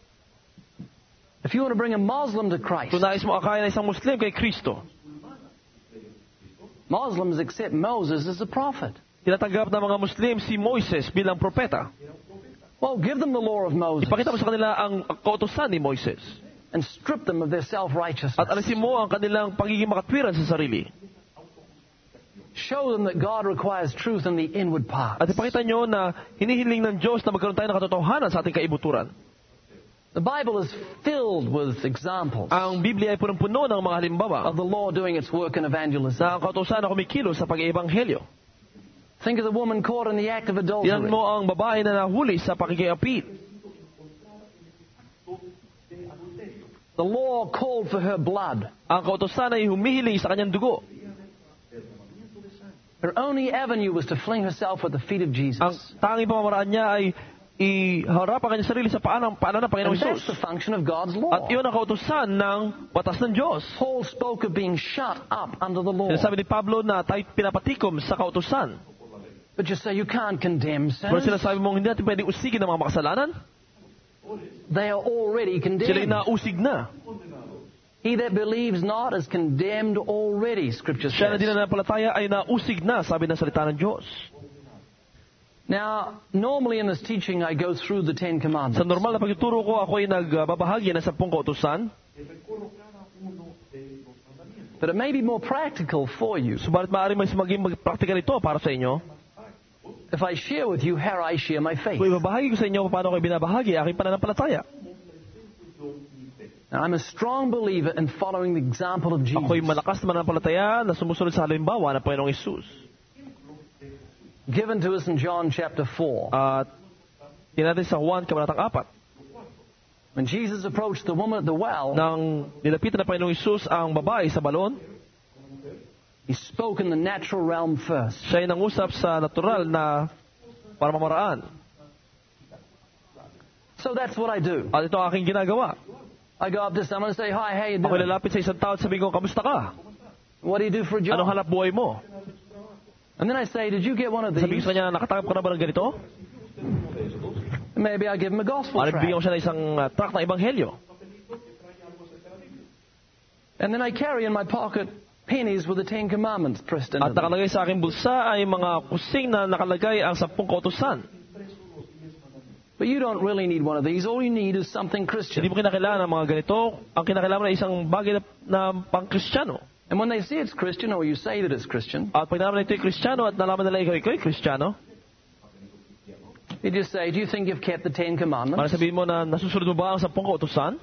If you want to bring a Muslim to Christ, kung nais mo akayin ng isang Muslim kay Kristo, Muslims accept Moses as a prophet. tinatanggap ng mga Muslim si Moises bilang propeta. Well, give them the law of Moses Ipakita mo sa kanila ang kautusan ni Moises. and strip them of their self-righteousness. At alisin mo ang kanilang pagiging makatwiran sa sarili. Show them that God requires truth in the inward parts. At ipakita nyo na hinihiling ng Diyos na magkaroon tayo ng katotohanan sa ating kaibuturan. The Bible is filled with examples Ang Biblia ay punong-puno ng mga halimbawa of the law doing its work in evangelism. na ang kautusan na kumikilos sa pag-iebanghelyo. Think of the woman caught in the act of adultery. Yan mo ang babae na nahuli sa pakikiapit. The law called for her blood. Ang kautusan ay humihiling sa kanyang dugo. Her only avenue was to fling herself at the feet of Jesus. Ang tanging pamamaraan niya ay iharap ang kanyang sarili sa paanan ng Panginoong And that's Isus. the function of God's At law. iyon ang kautusan ng batas ng Diyos. Paul spoke of being shut up under the law. Sinasabi ni Pablo na tayo pinapatikom sa kautusan. But you say you can't condemn Pero sinners. sinasabi mong hindi natin pwedeng usigin ang mga makasalanan. They are already Sila ay condemned. nausig na. He that believes not is condemned already, Scripture Siya na says. din na nananampalataya ay nausig na, sabi ng salita ng Diyos. Now, normally in this teaching I go through the Ten Sa Commandments. normal na pagtuturo ko, ako ay nagbabahagi ng 10 kautusan. But it may be more practical for you Subalit maaari maging practical ito para sa inyo. if I share with you how I share my faith. Kung ibabahagi ko sa inyo kung paano ko binabahagi aking pananampalataya. Now, I'm a strong believer in following the example of Jesus, Ako'y malakas na mananampalataya na sumusunod sa halimbawa ng Panginoong Isus. given to us in John chapter 4. At tinatay sa Juan, kabanatang 4. When Jesus approached the woman at the well, Nang nilapitan ng Panginoong Isus ang babae sa balon, he spoke in the natural realm first. siya ay nangusap sa natural na pamamaraan. So that's what I do. At ito ang aking ginagawa. I go up to someone and say, hi, how you Ako'y doing? lalapit sa isang tao at sabihin ko, kamusta ka? What do you do for a Anong job? hanap buhay mo? And then I say, did you get one of Sabihin these? ko sa kanya, nakatanggap ka na ba ng ganito? Maybe I give him a gospel Bigyan ko tract. siya ng isang tract ng ebanghelyo. And then I carry in my pocket pennies with the Ten Commandments pressed into At them. nakalagay sa aking bulsa ay mga kusing na nakalagay ang 10 kautusan. But you don't really need one of these. All you need is something Hindi Christian. mo kinakailangan ng mga ganito. Ang kinakailangan ay isang bagay na pang-Kristiyano. And when they see it's Christian, or you say that it's Christian, At pag nalaman na ito ay Kristiyano at nalaman nila ikaw ay Kristiyano, you just say, do you think you've kept the Ten para Commandments? sabihin mo na nasusunod mo ba ang 10 kautusan?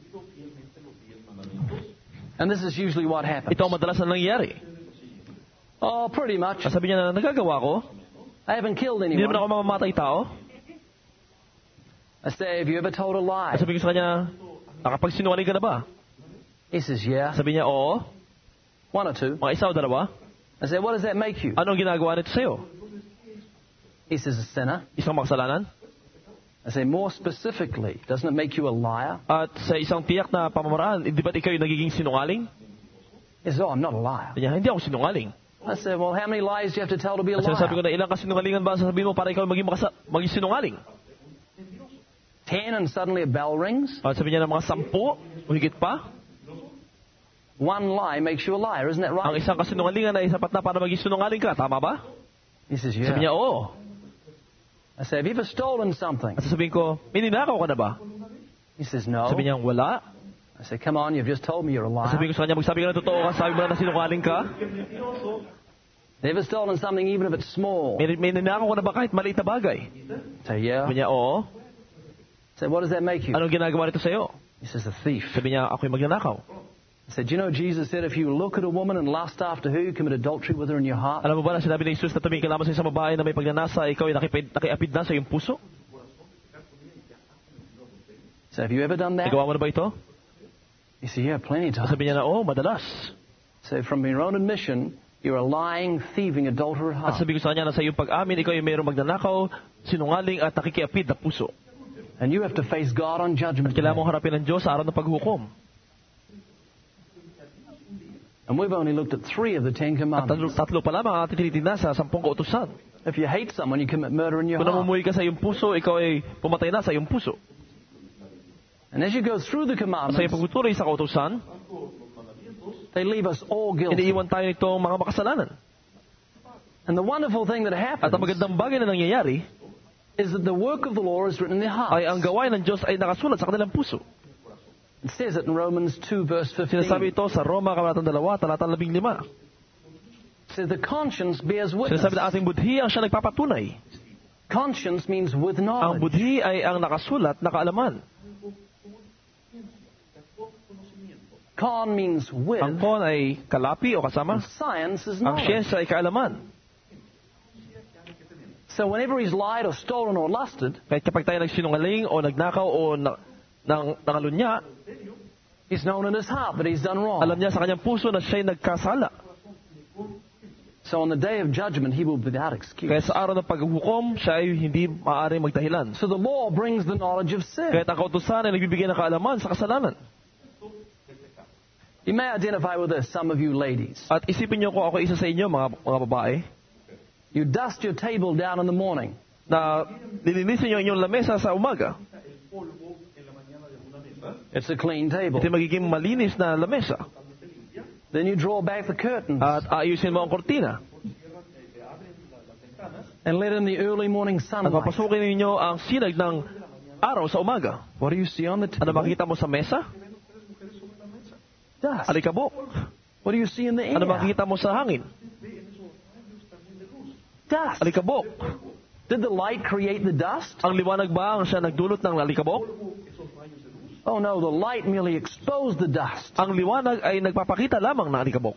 And this is usually what happens. Ito ang madalas na nangyayari. Oh, pretty much. Sabi niya na nagagawa ko, I haven't killed hindi naman ako anyone. mamamatay tao. I say, have you ever told a lie? Sabi ko sa kanya, nakapagsinungaling ka na ba? He says, yeah. Sabi niya, oo. One or two. Mga isa o dalawa. I say, what does that make you? Anong ginagawa nito sa'yo? He says, a sinner. Isang makasalanan? I say, more specifically, doesn't it make you a liar? At sa isang tiyak na pamamaraan, di ba't ikaw yung nagiging sinungaling? He says, oh, I'm not a liar. Sabi niya, hindi ako sinungaling. I said, well, how many lies do you have to tell to be a At sinasabi ko liar? na ilang kasinungalingan ba ang sasabihin mo para ikaw maging sinungaling? 10 and suddenly a bell rings. At sabi niya ng mga 10 o higit pa, One lie makes you a liar, isn't that ang right? isang kasinungalingan ay sapat na para maging sinungaling ka. Tama ba? He says, Sabi yeah. niya, oo. I say, have you ever stolen something? At sasabihin ko, may ninakaw ka na ba? He says, no. Sabi niya, wala. I say, come on, you've just told me you're a At liar. sabihin ko sa kanya, magsabi ka na totoo ka, sabi mo na sinungaling ka. Have you ever stolen something even if it's small? May ninakaw ka na ba kahit maliit na bagay? I say, yeah. Sabi niya, oo. I say, what does that make you? Anong ginagawa nito sa'yo? He says, a thief. Sabi niya, ako'y magnanakaw. I said, do you know Jesus said if you look at a woman and lust after her, you commit adultery with her in your heart? Alam mo ba na sinabi ni Jesus na tumingin ka lamang sa isang babae na may pagnanasa, ikaw ay nakiapid na sa iyong puso? So have you ever done that? Nagawa mo na ba ito? He said, yeah, plenty of times. Sabi niya na, oo, madalas. So from your own admission, you're a lying, thieving, adulterous At heart. sabi ko sa kanya na sa iyong pag-amin, ikaw ay mayroong magnanakaw, sinungaling at nakikiapid na puso. And you have to face God on judgment Kailangan mong day. harapin ng Diyos sa araw ng paghukom. And we've only looked at 3 of the 10 At commandments. tatlo pa lamang ang ating tinitingnan sa 10 kautusan. If you hate someone, you commit murder in your Kung heart. namumuhay ka sa iyong puso, ikaw ay pumatay na sa iyong puso. And as you go through the Sa iyong commandments, pagtutuloy sa kautusan, they leave us all guilty. iniiwan tayo nitong mga makasalanan. And the wonderful thing that At ang happens magandang bagay na nangyayari is that the work of the law is written in their ay ang hearts. gawain ng Diyos ay nakasulat sa kanilang puso. It says it in Romans 2, verse Sinasabi 15. ito sa Roma, Kabanatang 2, talatang 15. It says the conscience bears witness. Sinasabi na ating budhi ang siya nagpapatunay. Conscience means with Ang knowledge. budhi ay ang nakasulat na kaalaman. Con means with. Ang kon ay kalapi o kasama. Science is Ang knowledge. siyensya ay kaalaman. So whenever he's lied or stolen or lusted, Kahit kapag tayo nagsinungaling o nagnakaw o nangalunya, he's known in his heart that he's done wrong. alam niya sa kanyang puso na siya'y nagkasala. So on the day of judgment, he will be without excuse. Kaya sa araw ng paghukom, siya ay hindi maaaring magdahilan. So the law brings the knowledge of sin. Kahit ang kautusan ay nagbibigay ng kaalaman sa kasalanan. You may identify with this, some of you ladies. At isipin niyo kung ako isa sa inyo, mga babae, You dust your table down in the morning. na nilinisin niyo inyong lamesa sa umaga. It's a clean table. Ito magiging malinis na lamesa. Then you draw back the curtains At ayusin mo ang kortina. and let in the early morning At sunlight. papasukin ninyo ang sinag ng araw sa umaga. What do you see on the Ano table? makikita mo sa mesa? Dust. Alikabok. What do you see in the air? Ano makikita mo sa hangin? Dust. Alikabok. Did the light create the dust? Ang liwanag ba ang siya nagdulot ng alikabok? Oh no, the light merely exposed the dust. Ang liwanag ay nagpapakita lamang ng alikabok.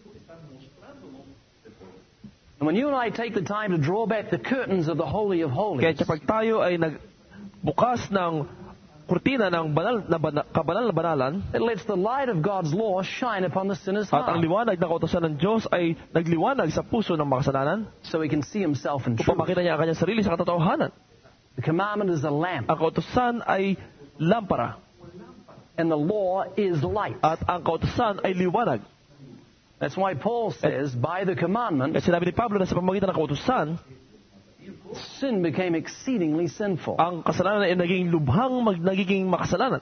And when you and I take the time to draw back the curtains of the Holy of Kaya Holies, kapag tayo ay nagbukas ng kurtina ng kabanal na banalan, it lets the light of God's law shine upon the sinner's at ang heart liwanag ng kautosan ng Diyos ay nagliwanag sa puso ng makasalanan so he can see himself in upang truth. makita niya ang kanyang sarili sa katotohanan. The commandment is a lamp Ang kautosan ay lampara and the law is light. at ang kautosan ay liwanag. That's why Paul says, by the commandment, At sinabi ni Pablo na sa pamamagitan ng kautosan, sin became exceedingly sinful. ang kasalanan ay naging nagiging makasalanan.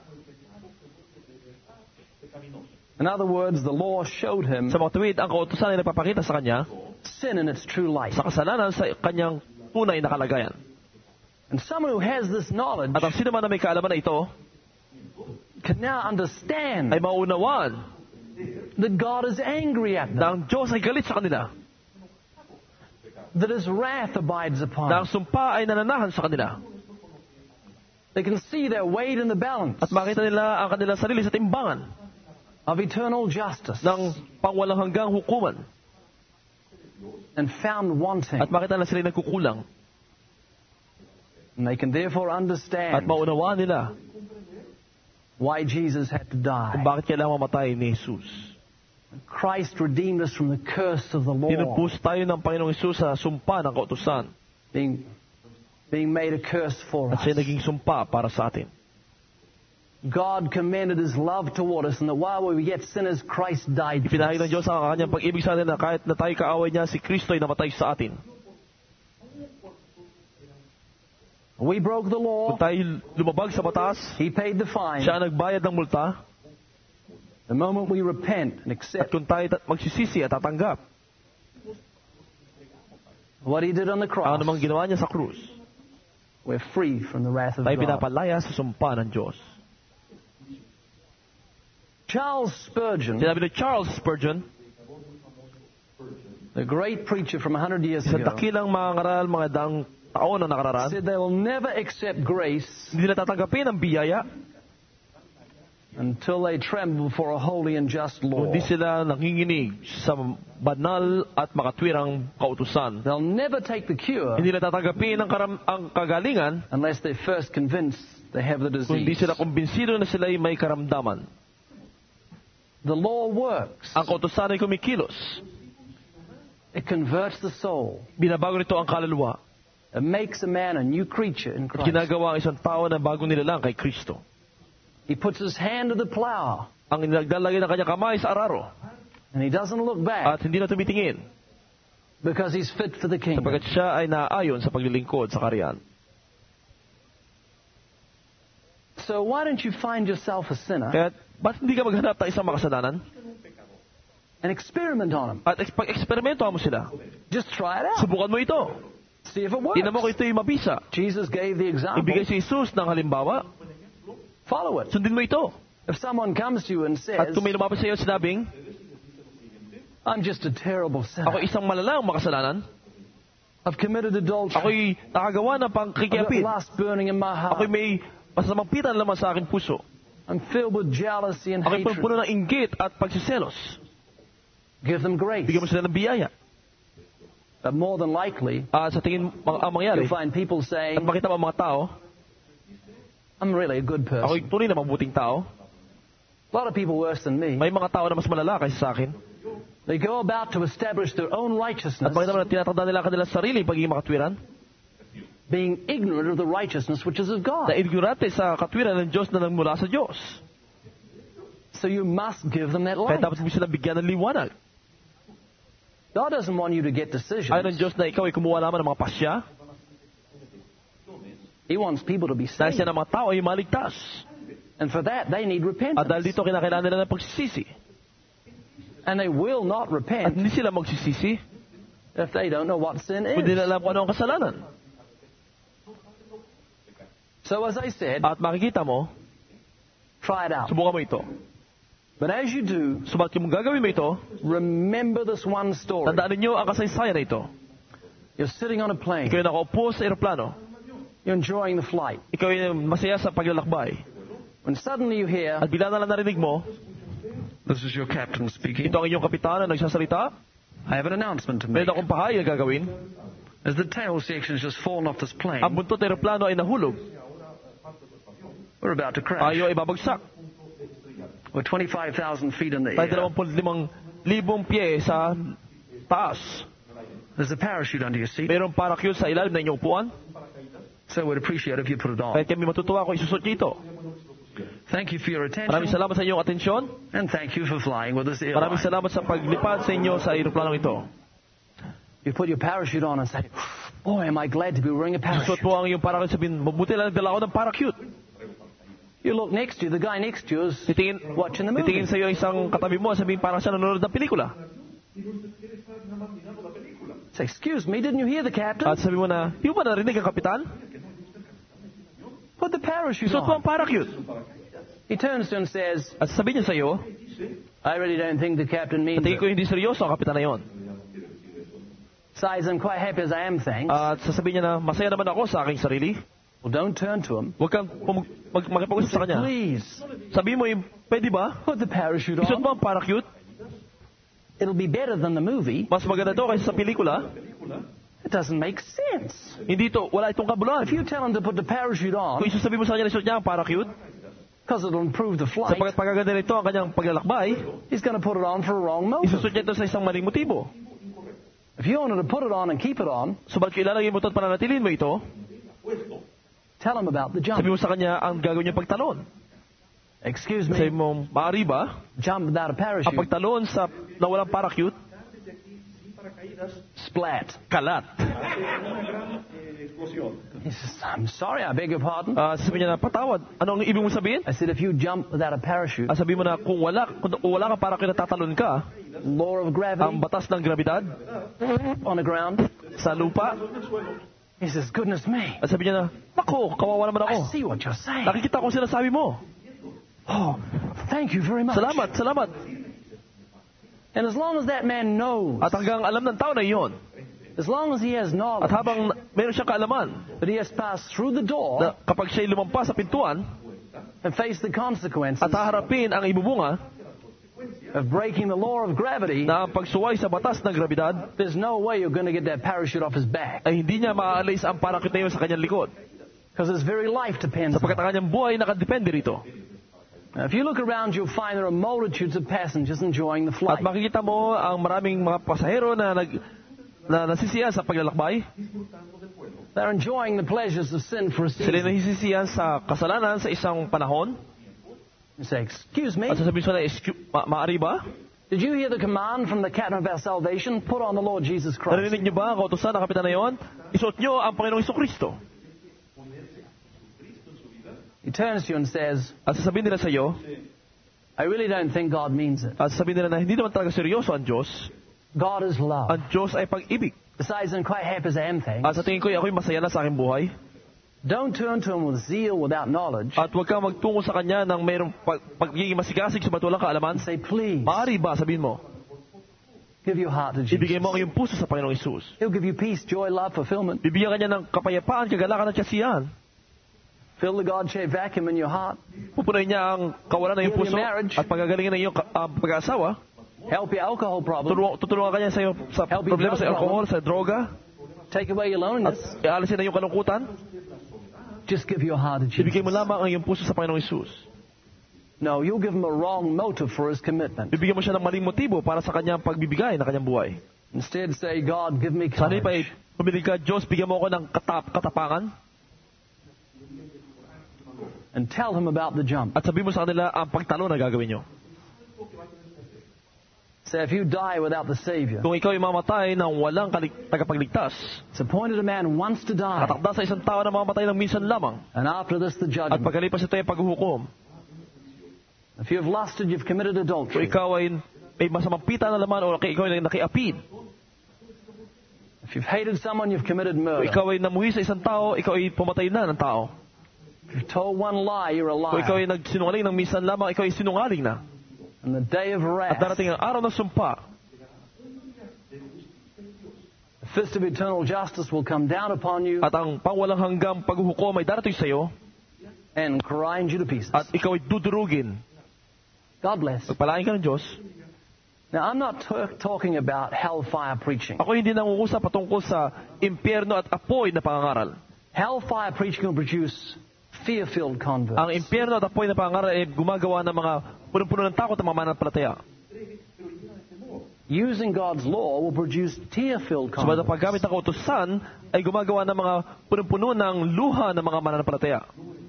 In other words, the law showed him Sa mga tuwid, ang kautosan ay nagpapakita sa kanya sin in its true light. sa kasalanan sa kanyang tunay na kalagayan. And someone who has this knowledge At ang sino man na may kaalaman na ito can now understand ay maunawaan that God is angry at na them, ang Diyos ay galit sa kanila, that His wrath abides upon na ang them. sumpa ay nananahan sa kanila. They can see their weight in the balance At makita nila ang kanilang sarili sa timbangan of eternal justice ng pangwalang hanggang hukuman. and found wanting. At makita nila sila nagkukulang. And they can therefore At understand maunawaan nila why Jesus had to kung die. bakit kailangan mamatay ni Jesus. Christ redeemed us from the curse of the law, Tinupos tayo ng Panginoong Hesus sa sumpa ng kautusan. being made a curse for At us. siya naging sumpa para sa atin. God commended His love toward us, and that while we were yet sinners, Christ died for Ipinahayag ng us. Diyos ang kanyang pag-ibig sa atin na kahit na tayo kaaway niya, si Kristo ay namatay sa atin. We broke the law. Kung tayo lumabag sa batas, He paid the fine. siya ang nagbayad ng multa. The moment we repent and At accept kung tayo magsisisi at tatanggap what He did on the ang cross, anumang ginawa niya sa krus, we're free from the wrath of tayo God. pinapalaya sa sumpa ng Diyos. Charles Spurgeon, Sinabi ni Charles Spurgeon, the great preacher from 100 years isang ago, dakilang mga ngaral, mga daang taon na nakararaan, said they will never accept grace hindi nila tatanggapin ang biyaya until they tremble before a holy and just law. kung di sila nanginginig sa banal at makatwirang kautusan. They'll never take the cure Hindi nila tatanggapin ang kagalingan unless they're first convinced they have the kung di disease. sila kumbinsido na sila ay may karamdaman. The law works. Ang kautusan ay kumikilos. It converts the soul. Binabago nito ang kaluluwa. It makes a man a new creature in Christ. Ginagawa ang isang tao na bagong nilalang kay Kristo. He puts his hand to the plow. Ang nagdalagay ng kanyang kamay sa araro. And he doesn't look back. At hindi na tumitingin. Because he's fit for the kingdom. Sapagkat siya ay naaayon sa paglilingkod sa kaharian. So why don't you find yourself a sinner? Kaya, ba't hindi ka maghanap ng isang makasalanan? And experiment on him. At pag-eksperimentohan mo sila. Just try it out. Subukan mo ito. See if it works. Tingnan mo kung ito'y mabisa. Jesus gave the example. Ibigay si Jesus ng halimbawa. Follow it. Sundin mo ito. If someone comes to you and says, At kung may lumapit sa iyo sinabing, I'm just a terrible sinner. ako isang malalang makasalanan. I've committed adultery. Ako'y nakagawa ng I've got pangkikiapid. lust burning in my heart. Ako'y may masamang pitan laman sa aking puso. I'm filled with jealousy and Ako'y hatred. puno ng inggit at pagsiselos. Give them grace. Bigyan mo sila ng biyaya. But more than likely, Sa tingin ang mangyari, you'll find people at saying, makita mo ang mga tao, I'm really a good person. ako'y tunay na mabuting tao. A lot of people worse than me. May mga tao na mas malala kaysa sa akin. They go about to establish their own At righteousness, makita mo na tinatanda nila ang kanilang sarili pagiging makatwiran. being ignorant of the righteousness which is of God. Na ignorante sa katwiran ng Diyos na nagmula sa Diyos. So you must give them that Kaya light. dapat mo sila bigyan ng liwanag. God doesn't want you to get decisions. Ayaw ng Diyos na ikaw ay kumuha lamang ng mga pasya. He wants people to be Dahil saved. siya ng mga tao ay maligtas. And for that, they need At repentance. dahil dito, kinakailangan nila ng pagsisisi. And they will not At repent hindi sila magsisisi if they don't know what sin kung di is. nila alam kung ano ang kasalanan. So as I said, At makikita mo, try it out. subukan mo ito. But as you do, Subalit kung gagawin mo ito, remember this one story. tandaan ninyo ang kasaysayan na ito. You're sitting on a plane. Ikaw ay nakaupo sa aeroplano. You're enjoying the flight. Ikaw ay masaya sa paglalakbay. When suddenly you hear, At bigla na lang narinig mo, this is your captain speaking. ito ang inyong kapitan na nagsasalita. I have an announcement to make. Meron akong pahayag na gagawin. As the tail section has just fallen off this plane, Ang buntot ng aeroplano ay nahulog. we're about to crash. Ayaw ay babagsak. We're 25,000 feet in the Tayo air. 25,000 pie sa taas. There's a parachute under your seat. Mayroong parachute sa ilalim ng inyong upuan. So we'd appreciate if you put it on. Kaya kami matutuwa kung isusot niyo ito. Thank you for your Maraming attention. salamat sa inyong atensyon. And thank you for flying with us Maraming airline. salamat sa paglipad sa inyo sa aeroplanong ito. You put your parachute on and say, boy, am I glad to be wearing a Isusot parachute. mo ang iyong parachute. Sabihin, mabuti lang nagdala ako ng parachute. You look next to you, the guy next to you is watching the movie. Titingin sa iyo isang katabi mo, sabihin parang siya nanonood ng pelikula. Say, excuse me, didn't you hear the captain? At sabi mo na, di mo ba narinig ang kapitan? Put the parachute Isuot mo ang on. parachute. He turns to you and says, At sabihin niya sa iyo, I really don't think the captain means tingin ko it. hindi seryoso ang kapitan na yon. Says, I'm quite happy as I am, thanks. At sasabihin niya na, masaya naman ako sa aking sarili. Well, don't turn to him. Huwag kang makipag-usap sa kanya. Please, Sabihin mo, pwede ba? put the parachute Isuot on. mo ang parachute. It'll be better than the movie. Mas maganda to kaysa sa pelikula. It doesn't make sense. Hindi to, wala itong kabuluhan. If you tell him to put the parachute on, Kung isasabihin mo sa kanya na isuot niya ang parachute, because it'll improve the flight, sapagkat pagkaganda nito ang kanyang paglalakbay, he's going to put it on for a wrong motive. isusot niya ito sa isang maling motibo. If you wanted to put it on and keep it on, Subalit kung ilalagay mo ito at pananatilin mo ito, tell him about the jump. sabi mo sa kanya ang gagawin niya pagtalon. Excuse Sabi me, mo, maaari ba jump without a ang parachute. pagtalon sa nawalang parachute, Splat. kalat? He says, I'm sorry, I beg your pardon. Sabi niya na, patawad. Ano ang ibig mong sabihin? I said, if you jump without a parachute, Sabi mo na, kung wala kang parachute na tatalon ka, law of ang gravity batas ng grabidad on the ground. sa lupa, He says, goodness me, at sabi niya na, nako, kawawa naman ako. I see what you're saying. Nakikita ko sinasabi mo. Oh, thank you very much. Salamat, salamat. And as long as that man knows, At hanggang alam ng tao na iyon, as long as he has at knowledge habang meron siyang kaalaman, that he has passed through the na door kapag siya'y lumampas sa pintuan, and faced the consequences at haharapin ang ibubunga of breaking the law of gravity, na ang pagsuway sa batas ng grabidad, there's no way you're going to get that parachute off his back ay hindi niya maaalis ang parachute na iyon sa kanyang likod. because his very life depends on Sapagkat it. ang kanyang buhay nakadepende rito. Now, if you look around, you'll find there are multitudes of passengers enjoying the At flight. makikita mo ang maraming mga pasahero na nasisiyahan sa paglalakbay. They're enjoying the pleasures of sin for a Sila season. nasisiyahan sa kasalanan sa isang panahon. You say, excuse me, At sasabihin sila, maaari ba? did you hear the command from the captain of our salvation? Put on the Lord Jesus Christ. Narinig niyo ba ang kautusan ng kapitan na yon? Isuot niyo ang Panginoong Jesucristo. He turns to you and says, At sasabihin nila sa iyo, I really don't think God means it. at sasabihin nila na hindi naman talaga seryoso ang Diyos. God is love. Ang Diyos ay pag-ibig. Besides, I'm quite happy as I am, thanks. At sa tingin ko, ako'y masaya na sa aking buhay. Don't turn to Him with zeal without knowledge. At huwag kang magtungo sa Kanya ng mayroong pagiging masigasig sa walang kaalaman. Say, please, Maaari ba, sabihin mo, give your heart to Jesus. ibigay mo ang iyong puso sa Panginoong Isus. He'll give you peace, joy, love, fulfillment. Bibigyan ka niya ng kapayapaan, kagalakan at kasiyahan. Fill the God-shaped vacuum in your heart. Pupunayin niya ang kawalan ng iyong Heal puso your marriage. at pagagalingin ng iyong pag-aasawa. Help your alcohol problem. Tutulungan ka niya sa, iyong, sa Help your problema sa drug alcohol, sa droga. Take away your At loneliness. ialisin na iyong kalungkutan. Just give your heart to Ibigay mo Jesus. lamang ang iyong puso sa Panginoong Isus. No, you'll give Him a wrong motive for His commitment. Bibigyan mo siya ng maling motibo para sa kanyang pagbibigay ng kanyang buhay. Instead, say, God, give me Sana'y pa courage. pumili ka, Diyos, bigyan mo ako ng katapangan. And tell Him about the jump. At sabihin mo sa kanila ang pagtalo na gagawin nyo. Say, if you die without the Savior, Kung ikaw ay mamatay ng walang tagapagligtas, it's appointed a man once to die, katakda sa isang tao na mamatay ng minsan lamang. and after this the At judgment. pagkalipas ito ay paghuhukom. If you have lusted, you've committed Kung adultery. ikaw ay may masamang pita na laman o ikaw ay nakiapid, If you've hated someone, you've committed kung murder. ikaw ay namuhi sa isang tao, ikaw ay pumatay na ng tao. If you've told one lie, you're a Kung ikaw liar. ay nagsinungaling ng minsan lamang, ikaw ay sinungaling na. And the day of At wrath, darating ang araw ng sumpa, the fist of eternal justice will come down upon you at ang pangwalang hanggang paghuhukom ay darating sa iyo, and grind you to pieces. at ikaw ay dudurugin. God bless. Pagpalain ka ng Diyos. Now, I'm not talking about hellfire preaching. Ako hindi nangungusap patungkol sa impyerno at apoy na pangangaral. Hellfire preaching will produce fear-filled Ang converts. impyerno at apoy na pangangaral ay gumagawa ng mga punong-puno ng takot ng mga mananampalataya. Using God's law will produce tear-filled Subalit ang converts. paggamit ng kautusan ay gumagawa ng mga punong-puno ng luha ng mga mananampalataya.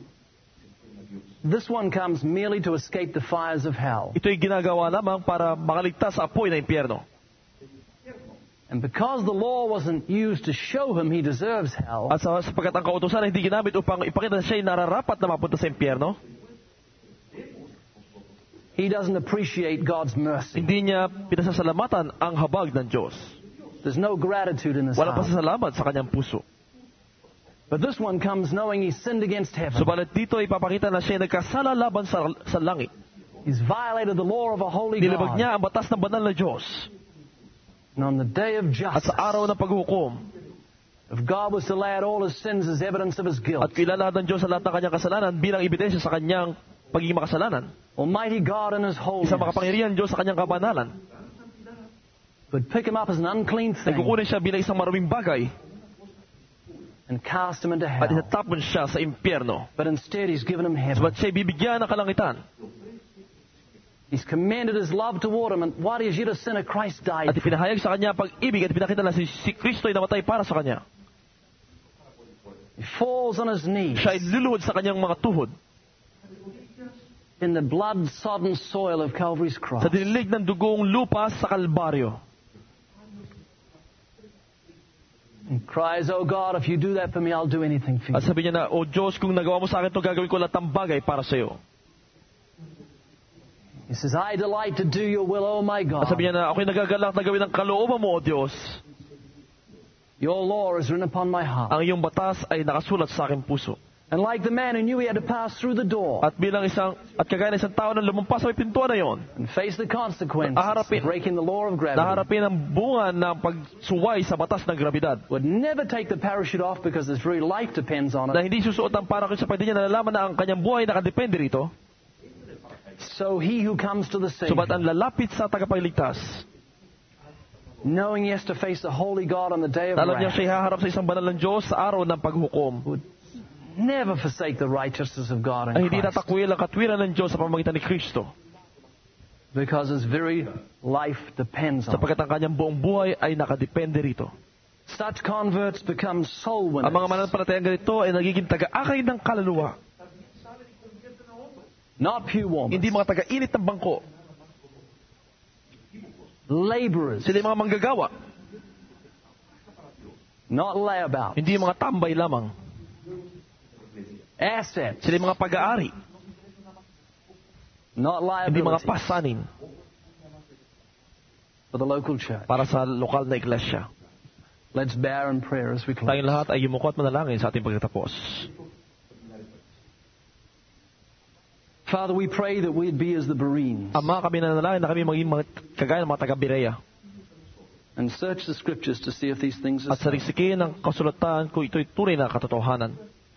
This one comes merely to escape the fires of hell. Ito'y ginagawa lamang para makaligtas sa apoy ng impyerno. And because the law wasn't used to show him he deserves hell, At sapagkat ang kautusan ay hindi ginamit upang ipakita na siya'y nararapat na mapunta sa impyerno, he doesn't appreciate God's mercy. hindi niya pinasasalamatan ang habag ng Diyos. There's no gratitude in his Walang heart. pasasalamat sa kanyang puso. But this one comes knowing he sinned against heaven. Subalit dito ay ipapakita na siya ay nagkasala laban sa langit. He's violated the law of a holy Nilibag God. niya ang batas ng banal na Diyos. And on the day of At justice, sa araw ng paghukom, if God was to lay out all his sins as evidence of his guilt, at kilala ng Diyos sa lahat ng kanyang kasalanan bilang ebidensya sa kanyang pagiging makasalanan, Almighty God in his holiness isang makapangyarihan Diyos sa kanyang kabanalan, would pick him up as an unclean ay thing kukunin siya bilang isang maruming bagay and cast him into at hell. itatapon siya sa impyerno. But instead he's given him heaven. Subalit siya bibigyan ng kalangitan He's commended his love toward him, and while he is yet a sinner, Christ died at for him. ipinahayag sa kanya ang pag-ibig at pinakita na si Kristo ay namatay para sa kanya. He falls on his knees Siya ay luluhod sa kanyang mga tuhod in the blood-sodden soil of Calvary's cross. sa dinilig ng dugong lupa sa Kalbaryo. And cries, "Oh God, if you do that for me, I'll do anything for At you." sabi niya na, O Diyos, kung nagawa mo sa akin ito, gagawin ko lahat ng bagay para sa iyo. He says, "I delight to do your will, oh my At sabi God. niya na, ako'y nagagalak na gawin ang kalooban mo, O Diyos. Your law is written upon my heart." Ang iyong batas ay nakasulat sa aking puso. And like the man who knew he had to pass through the door At kagaya ng isang tao na lumampas sa may pintuan na yon, and face the consequences Aharapin. of breaking the law of gravity, naharapin ang bunga ng pagsuway sa batas ng grabidad, would never take the parachute off because his very life depends on na it. hindi susuot ang parachute sa pwede niya nalalaman na ang kanyang buhay nakadepende rito. So he who comes to the Subat ang Savior, lalapit sa tagapagligtas, knowing he has to face the holy God on the day of alam niya wrath, siya haharap sa isang banal ng Diyos sa araw ng paghukom, would never forsake the righteousness of God ay in hindi Christ. tatakwil ang katwiran ng Diyos sa pamamagitan ni Kristo. Because his very life depends on it. Sapagkat ang kanyang buong buhay ay nakadepende rito. Such converts become soul Ang mga winners, mananampalatayang ganito ay nagiging taga-akay ng kaluluwa. not pew warmers, Hindi mga taga-init ng bangko. laborers, Sila yung mga manggagawa. not layabouts, Hindi yung mga tambay lamang. assets, Sila yung mga pag-aari. not Hindi mga liabilities pasanin for the local church. para sa lokal na iglesia. Let's bear in prayer as we close. Tayong lahat ay yumuko at manalangin sa ating pagtatapos. Father, we pray that we'd be as the Bereans Ama, kami nanalangin na kami maging mga kagaya ng mga taga-Berea and search the scriptures to see if these things are at so. sarisikin ang kasulatan kung ito'y tunay na katotohanan.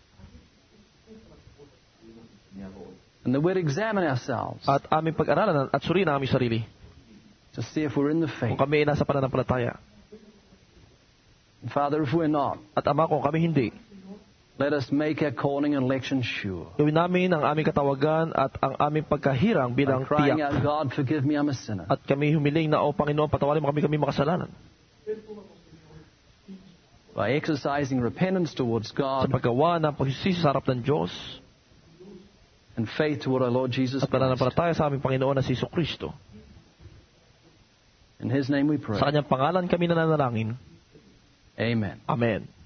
And that we'd examine ourselves At aming pag-aralan at suriin ang aming sarili to see if we're in the kung faith. kami ay nasa pananampalataya. And Father, if we're not, At Ama, kung kami hindi, let us make our calling and election sure. gawin namin ang aming katawagan at ang aming pagkahirang By bilang crying tiyak. out, God, forgive me, I'm a sinner. At kami humiling na, O Panginoon, patawarin mo kami makasalanan. By exercising repentance towards Sa God paggawa ng pagsisisi sa harap ng Diyos and faith toward our Lord Jesus at Christ. pananampalataya sa aming Panginoon na si Kristo. In His name we pray. Sa kanyang pangalan kami nananalangin. Amen. Amen.